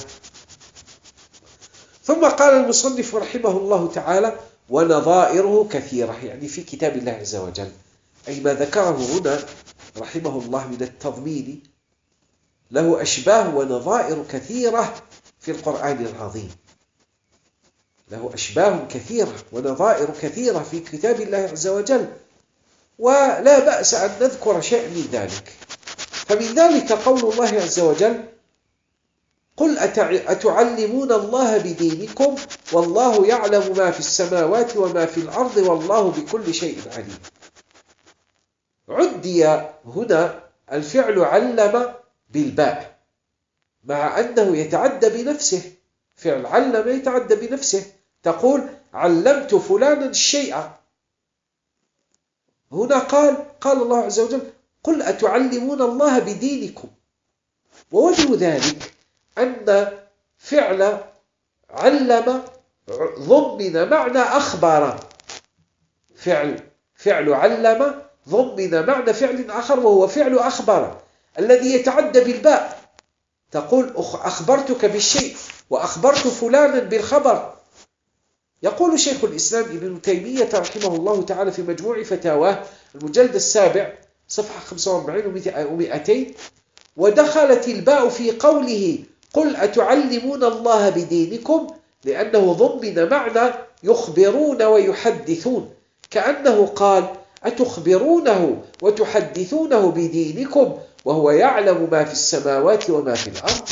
ثم قال المصنف رحمه الله تعالى: ونظائره كثيرة، يعني في كتاب الله عز وجل، أي ما ذكره هنا رحمه الله من التضمين له أشباه ونظائر كثيرة في القرآن العظيم، له أشباه كثيرة ونظائر كثيرة في كتاب الله عز وجل، ولا بأس أن نذكر شيء من ذلك. فمن ذلك قول الله عز وجل: قل أتعلمون الله بدينكم والله يعلم ما في السماوات وما في الأرض والله بكل شيء عليم. عدي هنا الفعل علم بالباء، مع أنه يتعدى بنفسه، فعل علم يتعدى بنفسه، تقول علمت فلانا الشيء. هنا قال قال الله عز وجل: قل أتعلمون الله بدينكم. ووجه ذلك أن فعل علم ضمن معنى أخبر، فعل فعل علم ضمن معنى فعل آخر وهو فعل أخبر الذي يتعدى بالباء، تقول أخبرتك بالشيء وأخبرت فلانا بالخبر. يقول شيخ الإسلام ابن تيمية رحمه الله تعالى في مجموع فتاواه المجلد السابع صفحة خمسة وأربعين ومئتين: ودخلت الباء في قوله قل أتعلمون الله بدينكم لأنه ضمن معنى يخبرون ويحدثون، كأنه قال أتخبرونه وتحدثونه بدينكم وهو يعلم ما في السماوات وما في الأرض.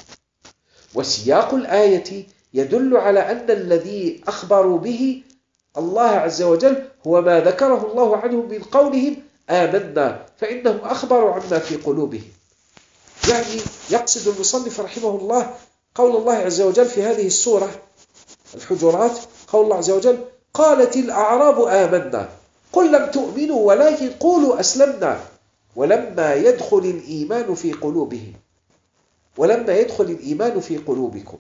وسياق الآية يدل على أن الذي أخبروا به الله عز وجل هو ما ذكره الله عنهم من قولهم آمنا، فإنهم أخبروا عما في قلوبهم. يعني يقصد المصنف رحمه الله قول الله عز وجل في هذه السورة الحجرات، قول الله عز وجل: قالت الأعراب آمنا قل لم تؤمنوا ولكن قولوا أسلمنا ولما يدخل الإيمان في قلوبهم ولما يدخل الإيمان في قلوبكم.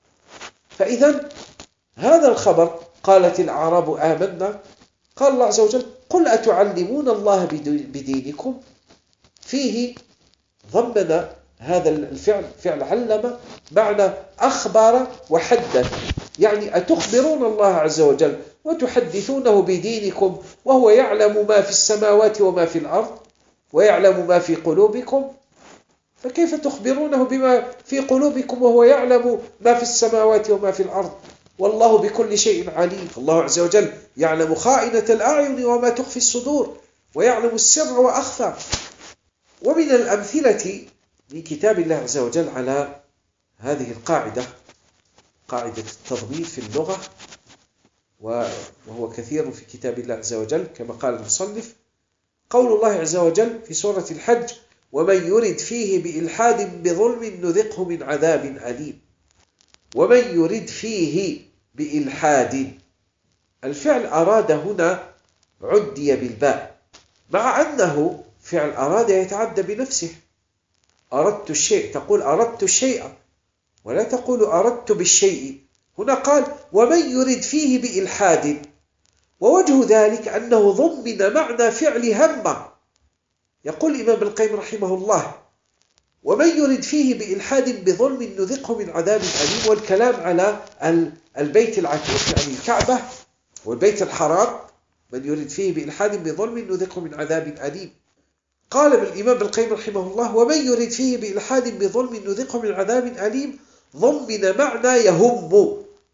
فإذا هذا الخبر قالت الأعراب آمنا، قال الله عز وجل: قل أتعلمون الله بدينكم، فيه ضمن هذا الفعل فعل علم معنى أخبر وحدث، يعني أتخبرون الله عز وجل وتحدثونه بدينكم وهو يعلم ما في السماوات وما في الأرض ويعلم ما في قلوبكم، فكيف تخبرونه بما في قلوبكم وهو يعلم ما في السماوات وما في الأرض والله بكل شيء عليم. الله عز وجل يعلم خائنة الأعين وما تخفي الصدور ويعلم السر وأخفى. ومن الأمثلة من كتاب الله عز وجل على هذه القاعدة، قاعدة التضمين في اللغة، وهو كثير في كتاب الله عز وجل كما قال المصنف: قول الله عز وجل في سورة الحج: ومن يرد فيه بإلحاد بظلم نذقه من عذاب أليم. ومن يرد فيه بإلحاد، الفعل أراد هنا عدي بالباء، مع أنه فعل أراد يتعدى بنفسه. أردت الشيء تقول أردت الشيء، ولا تقول أردت بالشيء. هنا قال ومن يرد فيه بإلحاد، ووجه ذلك أنه ضمن معنى فعل هم. يقول الإمام ابن القيم رحمه الله: ومن يرد فيه بإلحاد بظلم نذقه من عذاب أليم. والكلام على البيت العتيق يعني الكعبة والبيت الحرام. من يرد فيه بإلحاد بظلم نذقه من عذاب أليم. قال الإمام ابن القيم رحمه الله: ومن يرد فيه بإلحاد بظلم نذقه من عذاب أليم ضمن معنى يهم.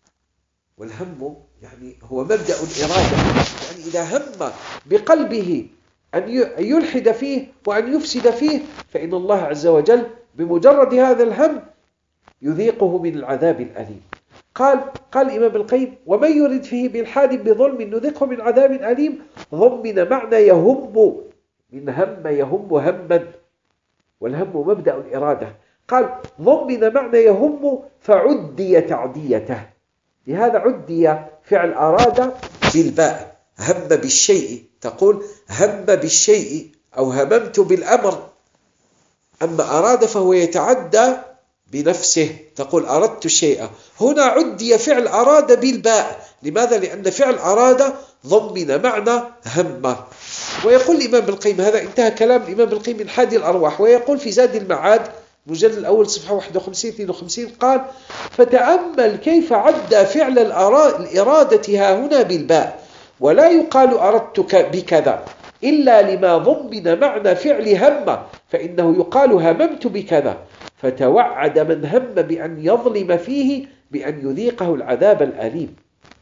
والهم يعني هو مبدأ الإرادة، يعني إذا هم بقلبه أن يلحد فيه وأن يفسد فيه، فإن الله عز وجل بمجرد هذا الهم يذيقه من العذاب الأليم. قال قال الإمام ابن القيم: ومن يرد فيه بإلحاد بظلم نذقه من عذاب أليم ضمن معنى يهم، من هم يهم هما، والهم مبدأ الإرادة. قال ضمن معنى يهم فعدي تعديته، لهذا عدي فعل أراد بالباء. هم بالشيء تقول هم بالشيء أو هممت بالأمر، أما أراد فهو يتعدى بنفسه، تقول أردت الشيء. هنا عدي فعل أراد بالباء. لماذا؟ لأن فعل أراد ضمن معنى هم. ويقول الإمام ابن القيم، هذا انتهى كلام الإمام ابن القيم من حادي الأرواح، ويقول في زاد المعاد مجلد الأول صفحة واحد وخمسين اثنين وخمسين قال: فتأمل كيف عدى فعل الإرادة ها هنا بالباء، ولا يقال أردتك بكذا إلا لما ضمن معنى فعل هم، فإنه يقال هممت بكذا. فتوعد من هم بأن يظلم فيه بأن يذيقه العذاب الأليم،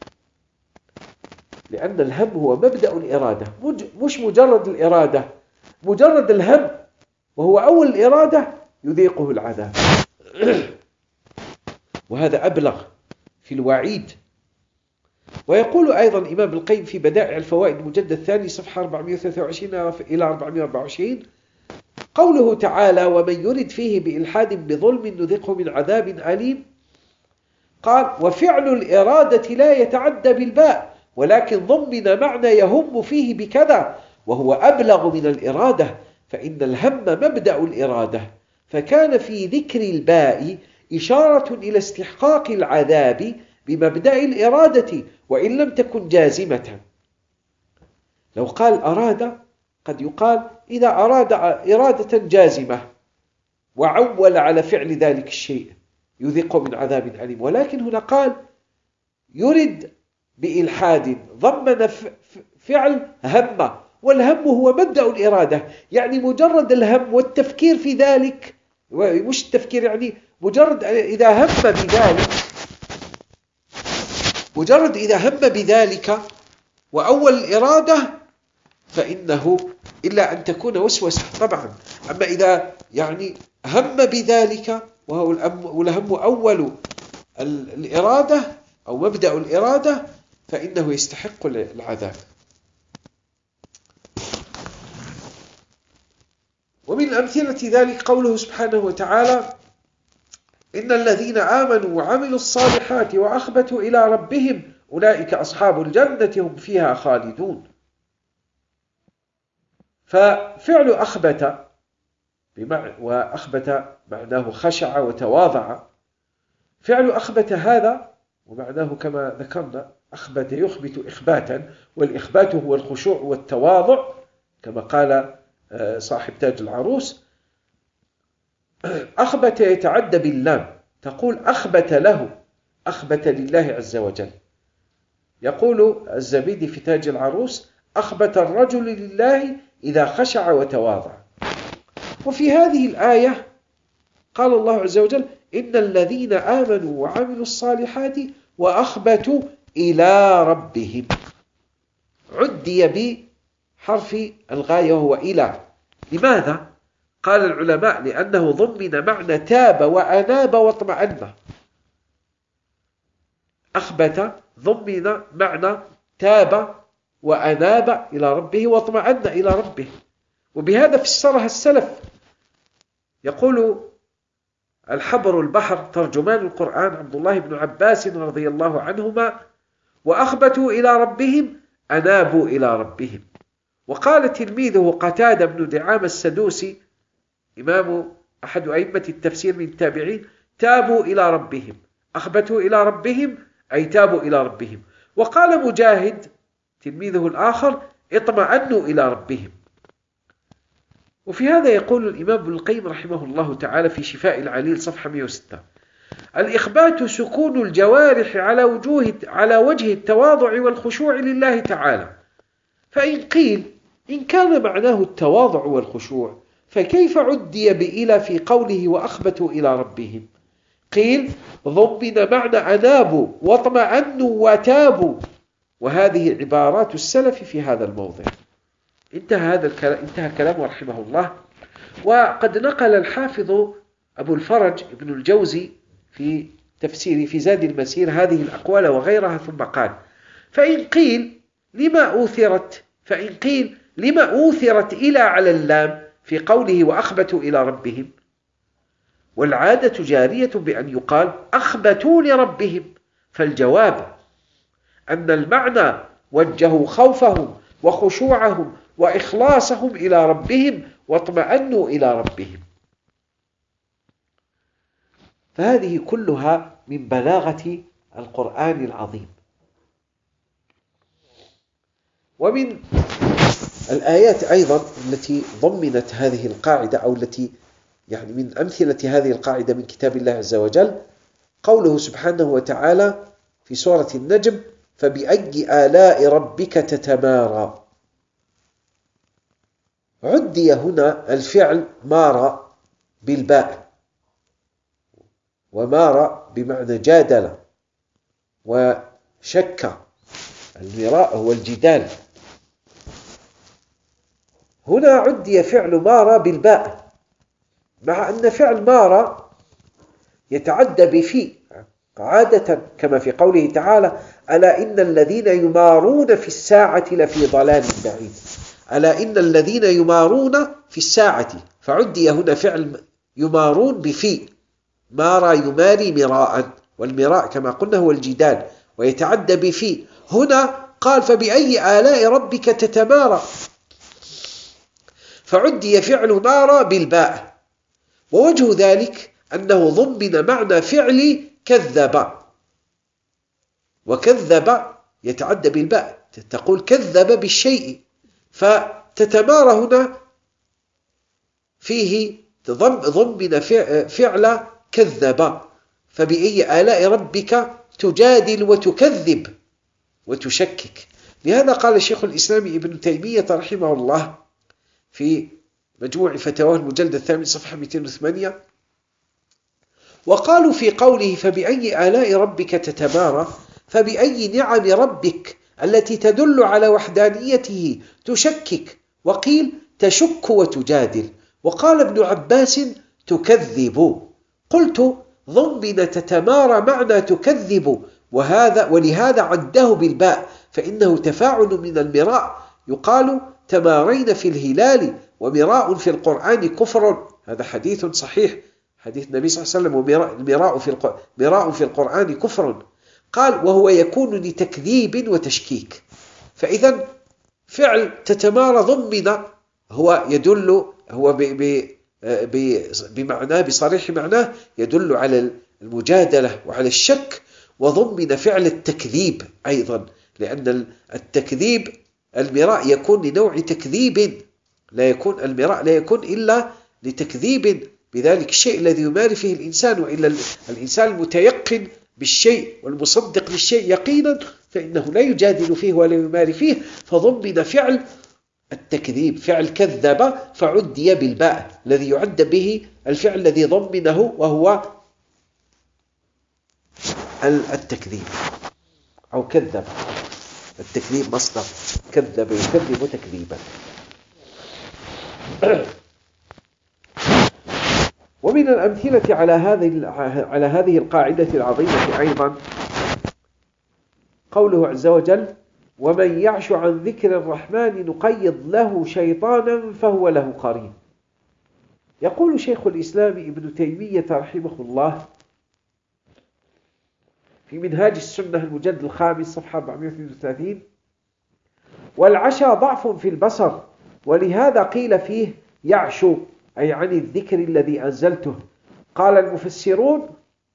لأن الهم هو مبدأ الإرادة، مش مجرد الإرادة، مجرد الهم وهو أول الإرادة يذيقه العذاب. وهذا أبلغ في الوعيد. ويقول أيضا الإمام ابن القيم في بدائع الفوائد المجلد الثاني صفحة أربعمائة وثلاثة وعشرين إلى أربعمائة وأربعة وعشرين قوله تعالى: ومن يرد فيه بإلحاد بظلم نذقه من عذاب أليم. قال: وفعل الإرادة لا يتعدى بالباء، ولكن ضمن معنى يهم فيه بكذا، وهو أبلغ من الإرادة، فإن الهم مبدأ الإرادة، فكان في ذكر الباء إشارة إلى استحقاق العذاب بمبدأ الإرادة وإن لم تكن جازمة. لو قال أراد قد يقال إذا أراد إرادة جازمة وعول على فعل ذلك الشيء يذيق من عذاب أليم، ولكن هنا قال يرد بإلحاد ضمن فعل هم، والهم هو مبدأ الإرادة، يعني مجرد الهم والتفكير في ذلك، مش التفكير يعني مجرد إذا هم بذلك، مجرد إذا هم بذلك وأول الإرادة فإنه إلا أن تكون وسوسة طبعا. أما إذا يعني هم بذلك وهو الهم أول الإرادة أو مبدأ الإرادة فإنه يستحق العذاب. ومن أمثلة ذلك قوله سبحانه وتعالى: إن الذين آمنوا وعملوا الصالحات وأخبتوا إلى ربهم أولئك أصحاب الجنة هم فيها خالدون. ففعل أخبت وأخبت معناه خشع وتواضع. فعل أخبت هذا ومعناه كما ذكرنا أخبت يخبت إخباتا، والإخبات هو الخشوع والتواضع كما قال صاحب تاج العروس. أخبت يتعدى باللام، تقول أخبت له، أخبت لله عز وجل. يقول الزبيدي في تاج العروس: أخبت الرجل لله إذا خشع وتواضع. وفي هذه الآية قال الله عز وجل: إن الذين آمنوا وعملوا الصالحات وأخبتوا إلى ربهم. عدي بحرف الغاية وهو إلى. لماذا؟ قال العلماء: لأنه ضمن معنى تاب وأناب واطمأن. أخبت ضمن معنى تاب وأناب إلى ربه واطمأن إلى ربه. وبهذا فسرها السلف. يقول الحبر البحر ترجمان القرآن عبد الله بن عباس رضي الله عنهما: وأخبتوا إلى ربهم أنابوا إلى ربهم. وقال تلميذه قتادة بن دعامة السدوسي إمام أحد أئمة التفسير من التابعين: تابوا إلى ربهم. أخبتوا إلى ربهم أي تابوا إلى ربهم. وقال مجاهد تلميذه الآخر: اطمأنوا إلى ربهم. وفي هذا يقول الإمام ابن القيم رحمه الله تعالى في شفاء العليل صفحة مئة وستة: الإخبات سكون الجوارح على وجوه على وجه التواضع والخشوع لله تعالى. فإن قيل إن كان معناه التواضع والخشوع فكيف عدي بإلى في قوله وأخبتوا إلى ربهم؟ قيل ضمن معنى أنابوا واطمأنوا وتابوا، وهذه عبارات السلف في هذا الموضع. انتهى هذا الكلام انتهى كلامه رحمه الله. وقد نقل الحافظ أبو الفرج ابن الجوزي في تفسيره في زاد المسير هذه الأقوال وغيرها، ثم قال: فإن قيل لما أوثرت فإن قيل لما أوثرت إلى على اللام في قوله وأخبتوا إلى ربهم؟ والعادة جارية بأن يقال أخبتوا لربهم، فالجواب أن المعنى وجهوا خوفهم وخشوعهم وإخلاصهم إلى ربهم واطمأنوا إلى ربهم. فهذه كلها من بلاغة القرآن العظيم. ومن الآيات أيضا التي ضمنت هذه القاعدة، أو التي يعني من أمثلة هذه القاعدة من كتاب الله عز وجل، قوله سبحانه وتعالى في سورة النجم: فبأي آلاء ربك تتمارى. عدي هنا الفعل مار بالباء، ومار بمعنى جادل وشك، المراء هو الجدال. هنا عدي فعل مار بالباء، مع أن فعل مار يتعدى بفي عادة، كما في قوله تعالى: ألا إن الذين يمارون في الساعة لفي ضلال بعيد. ألا إن الذين يمارون في الساعة، فعدي هنا فعل يمارون بفي، مار يماري مراء، والمراء كما قلنا هو الجدال، ويتعدى بفي. هنا قال فبأي آلاء ربك تتمارى، فعدي فعل مار بالباء. ووجه ذلك أنه ضمن معنى فعل كذب، وكذب يتعدى بالباء، تقول كذب بالشيء، فتتمارى هنا فيه ضمن فعل كذب. فبأي آلاء ربك تجادل وتكذب وتشكك. لهذا قال شيخ الإسلام ابن تيمية رحمه الله في مجموع فتاواه المجلد الثامن صفحة مئتين وثمانية: وقالوا في قوله فبأي آلاء ربك تتمارى فبأي نعم ربك التي تدل على وحدانيته تشكك، وقيل تشك وتجادل. وقال ابن عباس تكذب. قلت ضمن تتمارى معنى تكذب، وهذا ولهذا عده بالباء، فإنه تفاعل من المراء، يقال تمارين في الهلال، ومراء في القرآن كفر. هذا حديث صحيح، حديث النبي صلى الله عليه وسلم: ومراء في مراء في القرآن كفر. قال وهو يكون لتكذيب وتشكيك. فإذا فعل تتمارى ضمن هو يدل هو ب ب ب بمعناه بصريح معناه يدل على المجادلة وعلى الشك، وضمن فعل التكذيب أيضا، لأن التكذيب المراء يكون لنوع تكذيب، لا يكون المراء لا يكون إلا لتكذيب بذلك الشيء الذي يماري فيه الإنسان. وإلا الإنسان المتيقن بالشيء والمصدق للشيء يقينا فإنه لا يجادل فيه ولا يماري فيه. فضمن فعل التكذيب فعل كذب، فعدي بالباء الذي يعد به الفعل الذي ضمنه، وهو التكذيب أو كذب. التكذيب مصدر كذب يكذب تكذيبا. ومن الأمثلة على هذه على هذه القاعدة العظيمة أيضا قوله عز وجل: ومن يعش عن ذكر الرحمن نقيض له شيطانا فهو له قرين. يقول شيخ الإسلام ابن تيمية رحمه الله في منهاج السنة المجلد الخامس صفحة أربعمائة واثنين وثلاثين: والعشا ضعف في البصر، ولهذا قيل فيه يعشو، أي عن الذكر الذي أنزلته. قال المفسرون: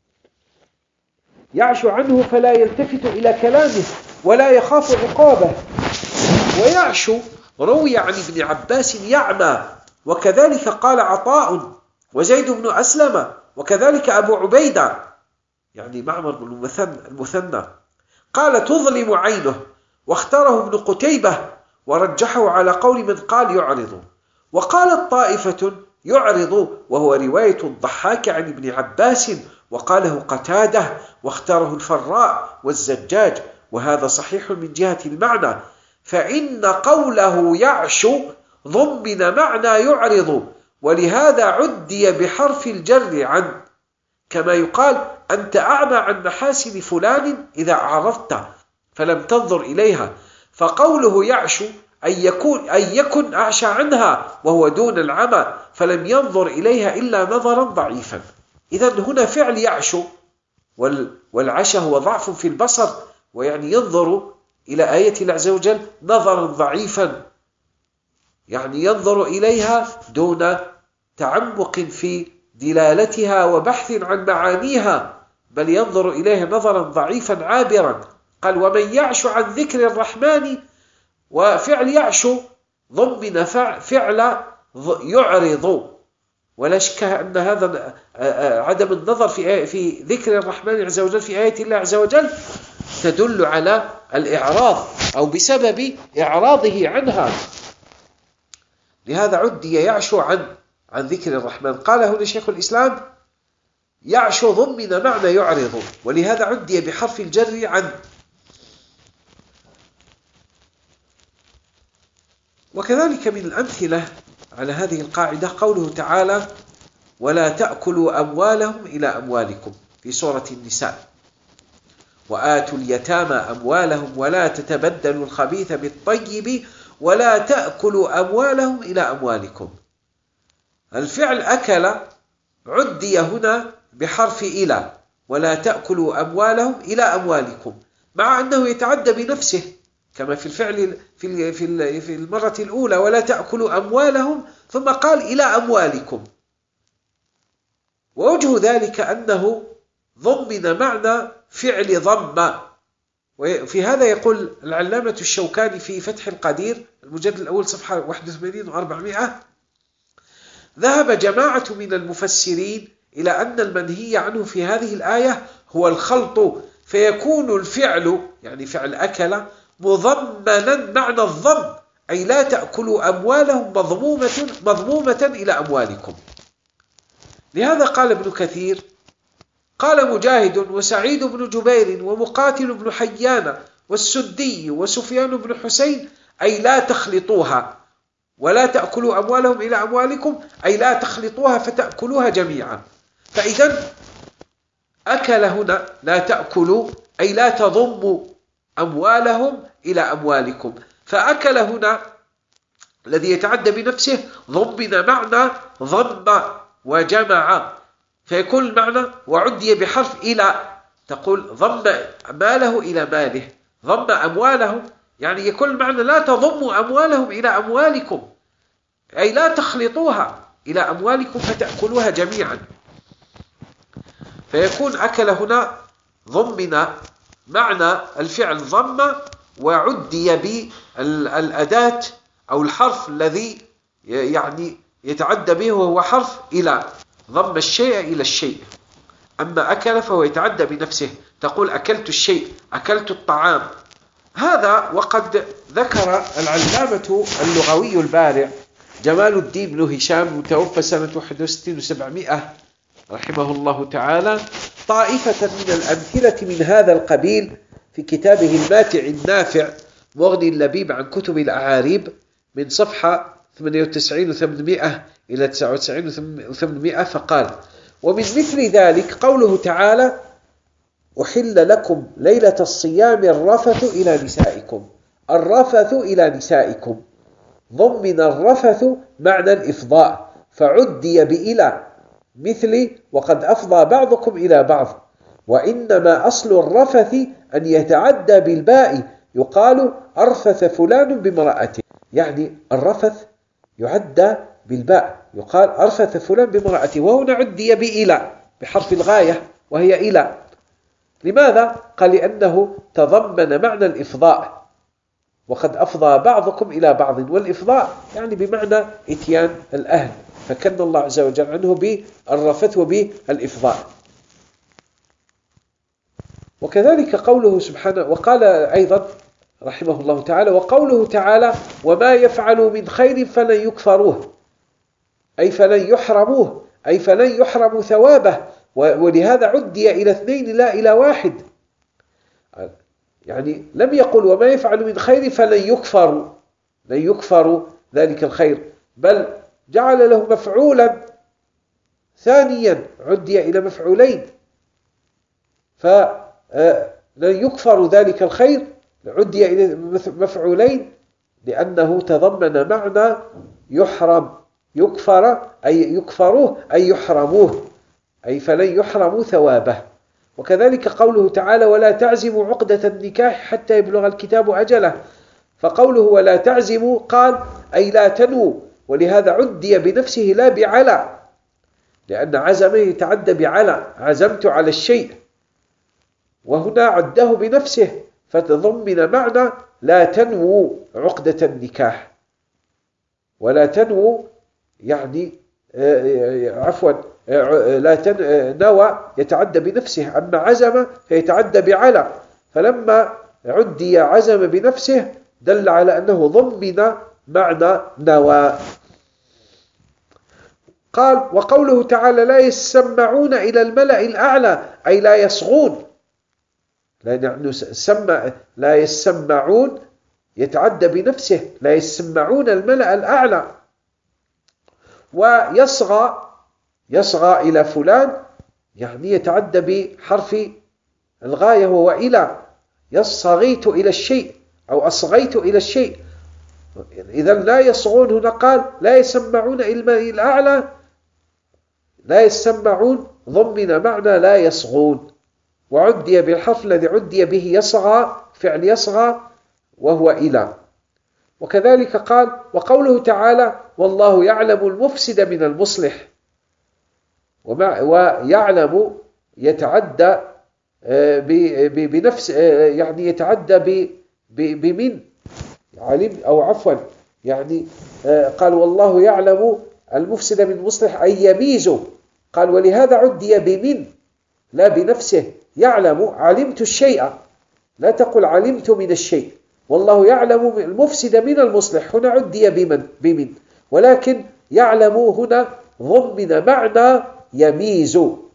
يعشو عنه فلا يلتفت إلى كلامه ولا يخاف عقابه. ويعشو روي عن ابن عباس يعمى، وكذلك قال عطاء وزيد بن أسلم، وكذلك أبو عبيدة يعني معمر بن المثنى قال تظلم عينه، واختاره ابن قتيبة ورجحه على قول من قال يعرض. وقالت طائفة يعرض، وهو رواية الضحاك عن ابن عباس، وقاله قتاده واختاره الفراء والزجاج، وهذا صحيح من جهة المعنى، فإن قوله يعشو ضمن معنى يعرض، ولهذا عدي بحرف الجر عن، كما يقال أنت أعمى عن محاسن فلان إذا أعرضت فلم تنظر إليها. فقوله يعشو أن يكون, أن يكن أعشى عنها وهو دون العمى فلم ينظر إليها إلا نظرا ضعيفا. إذن هنا فعل يعشو، والعشى هو ضعف في البصر، ويعني ينظر إلى آية الله عز وجل نظرا ضعيفا، يعني ينظر إليها دون تعمق في دلالتها وبحث عن معانيها، بل ينظر إليها نظرا ضعيفا عابرا. قال ومن يعش عن ذكر الرحمن، وفعل يعشو ضمن فعل يعرض، ولا شك أن هذا عدم النظر في في ذكر الرحمن عز وجل في آية الله عز وجل تدل على الإعراض أو بسبب إعراضه عنها، لهذا عدي يعشو عن عن ذكر الرحمن. قال هنا شيخ الإسلام يعشو ضمن معنى يعرض، ولهذا عدي بحرف الجر عن. وكذلك من الأمثلة على هذه القاعدة قوله تعالى ولا تأكلوا أموالهم إلى أموالكم في سورة النساء: وآتوا اليتامى أموالهم ولا تتبدلوا الخبيث بالطيب ولا تأكلوا أموالهم إلى أموالكم. الفعل أكل عدي هنا بحرف إلى، ولا تأكلوا أموالهم إلى أموالكم، مع أنه يتعدى بنفسه كما في الفعل في في المرة الأولى ولا تأكلوا أموالهم، ثم قال إلى أموالكم. ووجه ذلك أنه ضمن معنى فعل ضم. وفي هذا يقول العلامة الشوكاني في فتح القدير المجلد الأول صفحة واحد وثمانين وأربعمائة: ذهب جماعة من المفسرين إلى أن المنهي عنه في هذه الآية هو الخلط، فيكون الفعل يعني فعل أكل مضمنا معنى الضم، أي لا تأكلوا أموالهم مضمومة, مضمومة إلى أموالكم. لهذا قال ابن كثير قال مجاهد وسعيد بن جبير ومقاتل بن حيان والسدي وسفيان بن حسين أي لا تخلطوها، ولا تأكلوا أموالهم إلى أموالكم أي لا تخلطوها فتأكلوها جميعا. فإذا أكل هنا لا تأكلوا أي لا تضموا أموالهم إلى أموالكم، فأكل هنا الذي يتعدى بنفسه ضمن معنى ضم وجمع، فيكون المعنى وعدي بحرف إلى، تقول ضم ماله إلى ماله، ضم أموالهم، يعني يكون المعنى لا تضموا أموالهم إلى أموالكم أي لا تخلطوها إلى أموالكم فتأكلوها جميعا. فيكون أكل هنا ضمن معنى الفعل ضم، وعدي بالأداة أو الحرف الذي يعني يتعدى به وهو حرف إلى، ضم الشيء إلى الشيء. أما أكل فهو يتعدى بنفسه، تقول أكلت الشيء، أكلت الطعام. هذا وقد ذكر العلامة اللغوي البارع جمال الدين بن هشام متوفى سنة واحد وستين وسبعمائة رحمه الله تعالى طائفة من الأمثلة من هذا القبيل في كتابه الماتع النافع مغني اللبيب عن كتب الأعاريب من صفحة ثمانية وتسعين وثمانمائة إلى تسعة وتسعين وثمانمائة، فقال ومن مثل ذلك قوله تعالى أحل لكم ليلة الصيام الرفث إلى نسائكم، الرفث إلى نسائكم، ضمن الرفث معنى الإفضاء فعدي بإلى، مثل وقد أفضى بعضكم إلى بعض. وإنما أصل الرفث أن يتعدى بالباء، يقال أرفث فلان بامرأته، يعني الرفث يعدى بالباء، يقال أرفث فلان بامرأته، وهنا عدي بإلى بحرف الغاية وهي إلى. لماذا؟ قال لأنه تضمن معنى الإفضاء، وقد أفضى بعضكم إلى بعض، والإفضاء يعني بمعنى إتيان الأهل، فكن الله عز وجل عنه بالرفث وبالإفضاء. وكذلك قوله سبحانه، وقال أيضا رحمه الله تعالى: وقوله تعالى: وما يفعلوا من خير فلن يكفروه، أي فلن يحرموه، أي فلن يحرموا ثوابه، ولهذا عدي إلى اثنين لا إلى واحد. يعني لم يقل وما يفعل من خير فلن يكفروا، لن يكفروا ذلك الخير، بل جعل له مفعولا ثانيا، عدي إلى مفعولين، فلن يكفروا ذلك الخير عدي إلى مفعولين، لأنه تضمن معنى يحرم، يكفر أي يكفروه أي يحرموه، أي فلن يحرموا ثوابه. وكذلك قوله تعالى: ولا تعزموا عقدة النكاح حتى يبلغ الكتاب أجله، فقوله ولا تعزموا قال أي لا تنووا، ولهذا عدي بنفسه لا بعلى، لأن عزم يتعدى بعلى، عزمت على الشيء، وهنا عده بنفسه، فتضمن معنى لا تنووا عقدة النكاح. ولا تنووا يعني عفوا لا تن... نوى يتعدى بنفسه، أما عزم فيتعدى بعلى، فلما عدي عزم بنفسه دل على أنه ضمن معنى نوى. قال: وقوله تعالى: لا يسمعون إلى الملأ الأعلى، أي لا يصغون، لأنه سمع لا يسمعون يتعدى بنفسه، لا يسمعون الملأ الأعلى. ويصغى يصغى إلى فلان يعني يتعدى بحرف الغاية وهو إلى، يصغيت إلى الشيء أو أصغيت إلى الشيء، إذا لا يصغون هنا قال لا يسمعون إلى الأعلى، لا يسمعون ضمن معنى لا يصغون، وعدي بالحرف الذي عدي به يصغى، فعل يصغى وهو إلى. وكذلك قال: وقوله تعالى: والله يعلم المفسد من المصلح، ويعلم يتعدى بنفس يعني يتعدى بمن علم أو عفوا يعني قال والله يعلم المفسد من المصلح أي يميزه، قال ولهذا عدي بمن لا بنفسه، يعلم علمت الشيء، لا تقل علمت من الشيء، والله يعلم المفسد من المصلح، هنا عدي بمن بمن ولكن يعلم هنا ضمن معنى يميز،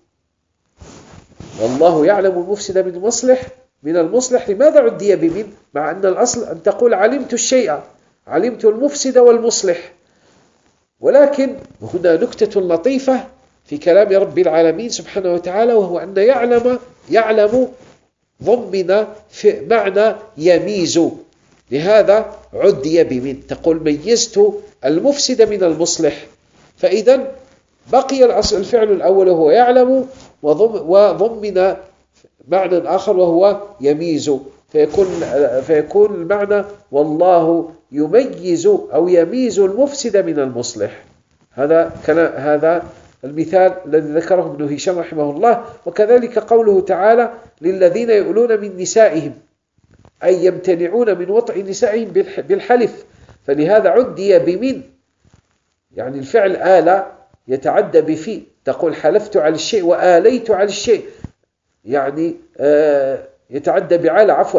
والله يعلم المفسد من المصلح من المصلح. لماذا عدي بمن مع أن الأصل أن تقول علمت الشيء، علمت المفسد والمصلح؟ ولكن هنا نكتة لطيفة في كلام رب العالمين سبحانه وتعالى، وهو أن يعلم يعلم ضمن في معنى يميز، لهذا عدي بمن، تقول ميزت المفسد من المصلح. فإذا بقي الأصل الفعل الأول وهو يعلم، وضمن معنى آخر وهو يميز، فيكون فيكون المعنى والله يميز أو يميز المفسد من المصلح. هذا هذا المثال الذي ذكره ابن هشام رحمه الله. وكذلك قوله تعالى: للذين يؤلون من نسائهم، أي يمتنعون من وطئ نسائهم بالحلف، فلهذا عدي بمن، يعني الفعل آل يتعدى بفي، تقول حلفت على الشيء وآليت على الشيء، يعني يتعدى بعلى عفوا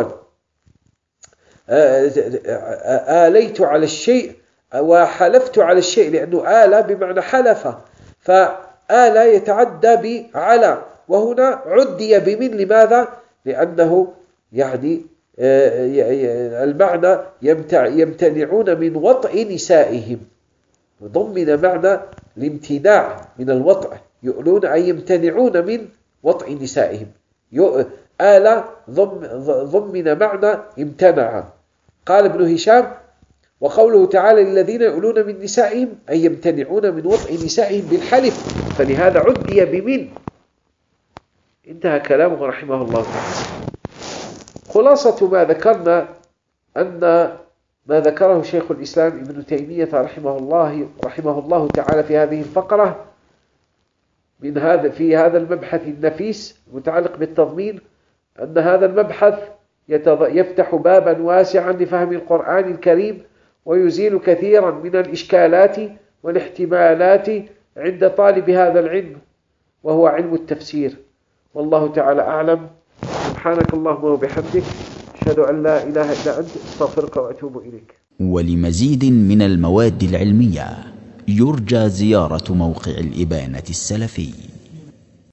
آليت على الشيء وحلفت على الشيء، لأنه آل بمعنى حلف، فآل يتعدى بعلى، وهنا عدي بمن. لماذا؟ لأنه يعني المعنى يمتنعون من وطئ نسائهم، ضمن معنى الامتناع من الوطئ، يؤلون أي يمتنعون من وطئ نسائهم، آل ضمن معنى امتنع، قال ابن هشام: وقوله تعالى: الذين يؤلون من نسائهم أي يمتنعون من وطء نسائهم بالحلف، فلهذا عدي بمن. انتهى كلامه رحمه الله تعالى. خلاصة ما ذكرنا أن ما ذكره شيخ الإسلام ابن تيمية رحمه الله رحمه الله تعالى في هذه الفقرة من هذا في هذا المبحث النفيس المتعلق بالتضمين، أن هذا المبحث يفتح بابا واسعا لفهم القرآن الكريم، ويزيل كثيرا من الإشكالات والاحتمالات عند طالب هذا العلم، وهو علم التفسير. والله تعالى أعلم. سبحانك اللهم وبحمدك، أشهد أن لا إله إلا أنت، أستغفرك وأتوب إليك. ولمزيد من المواد العلمية يرجى زيارة موقع الإبانة السلفي.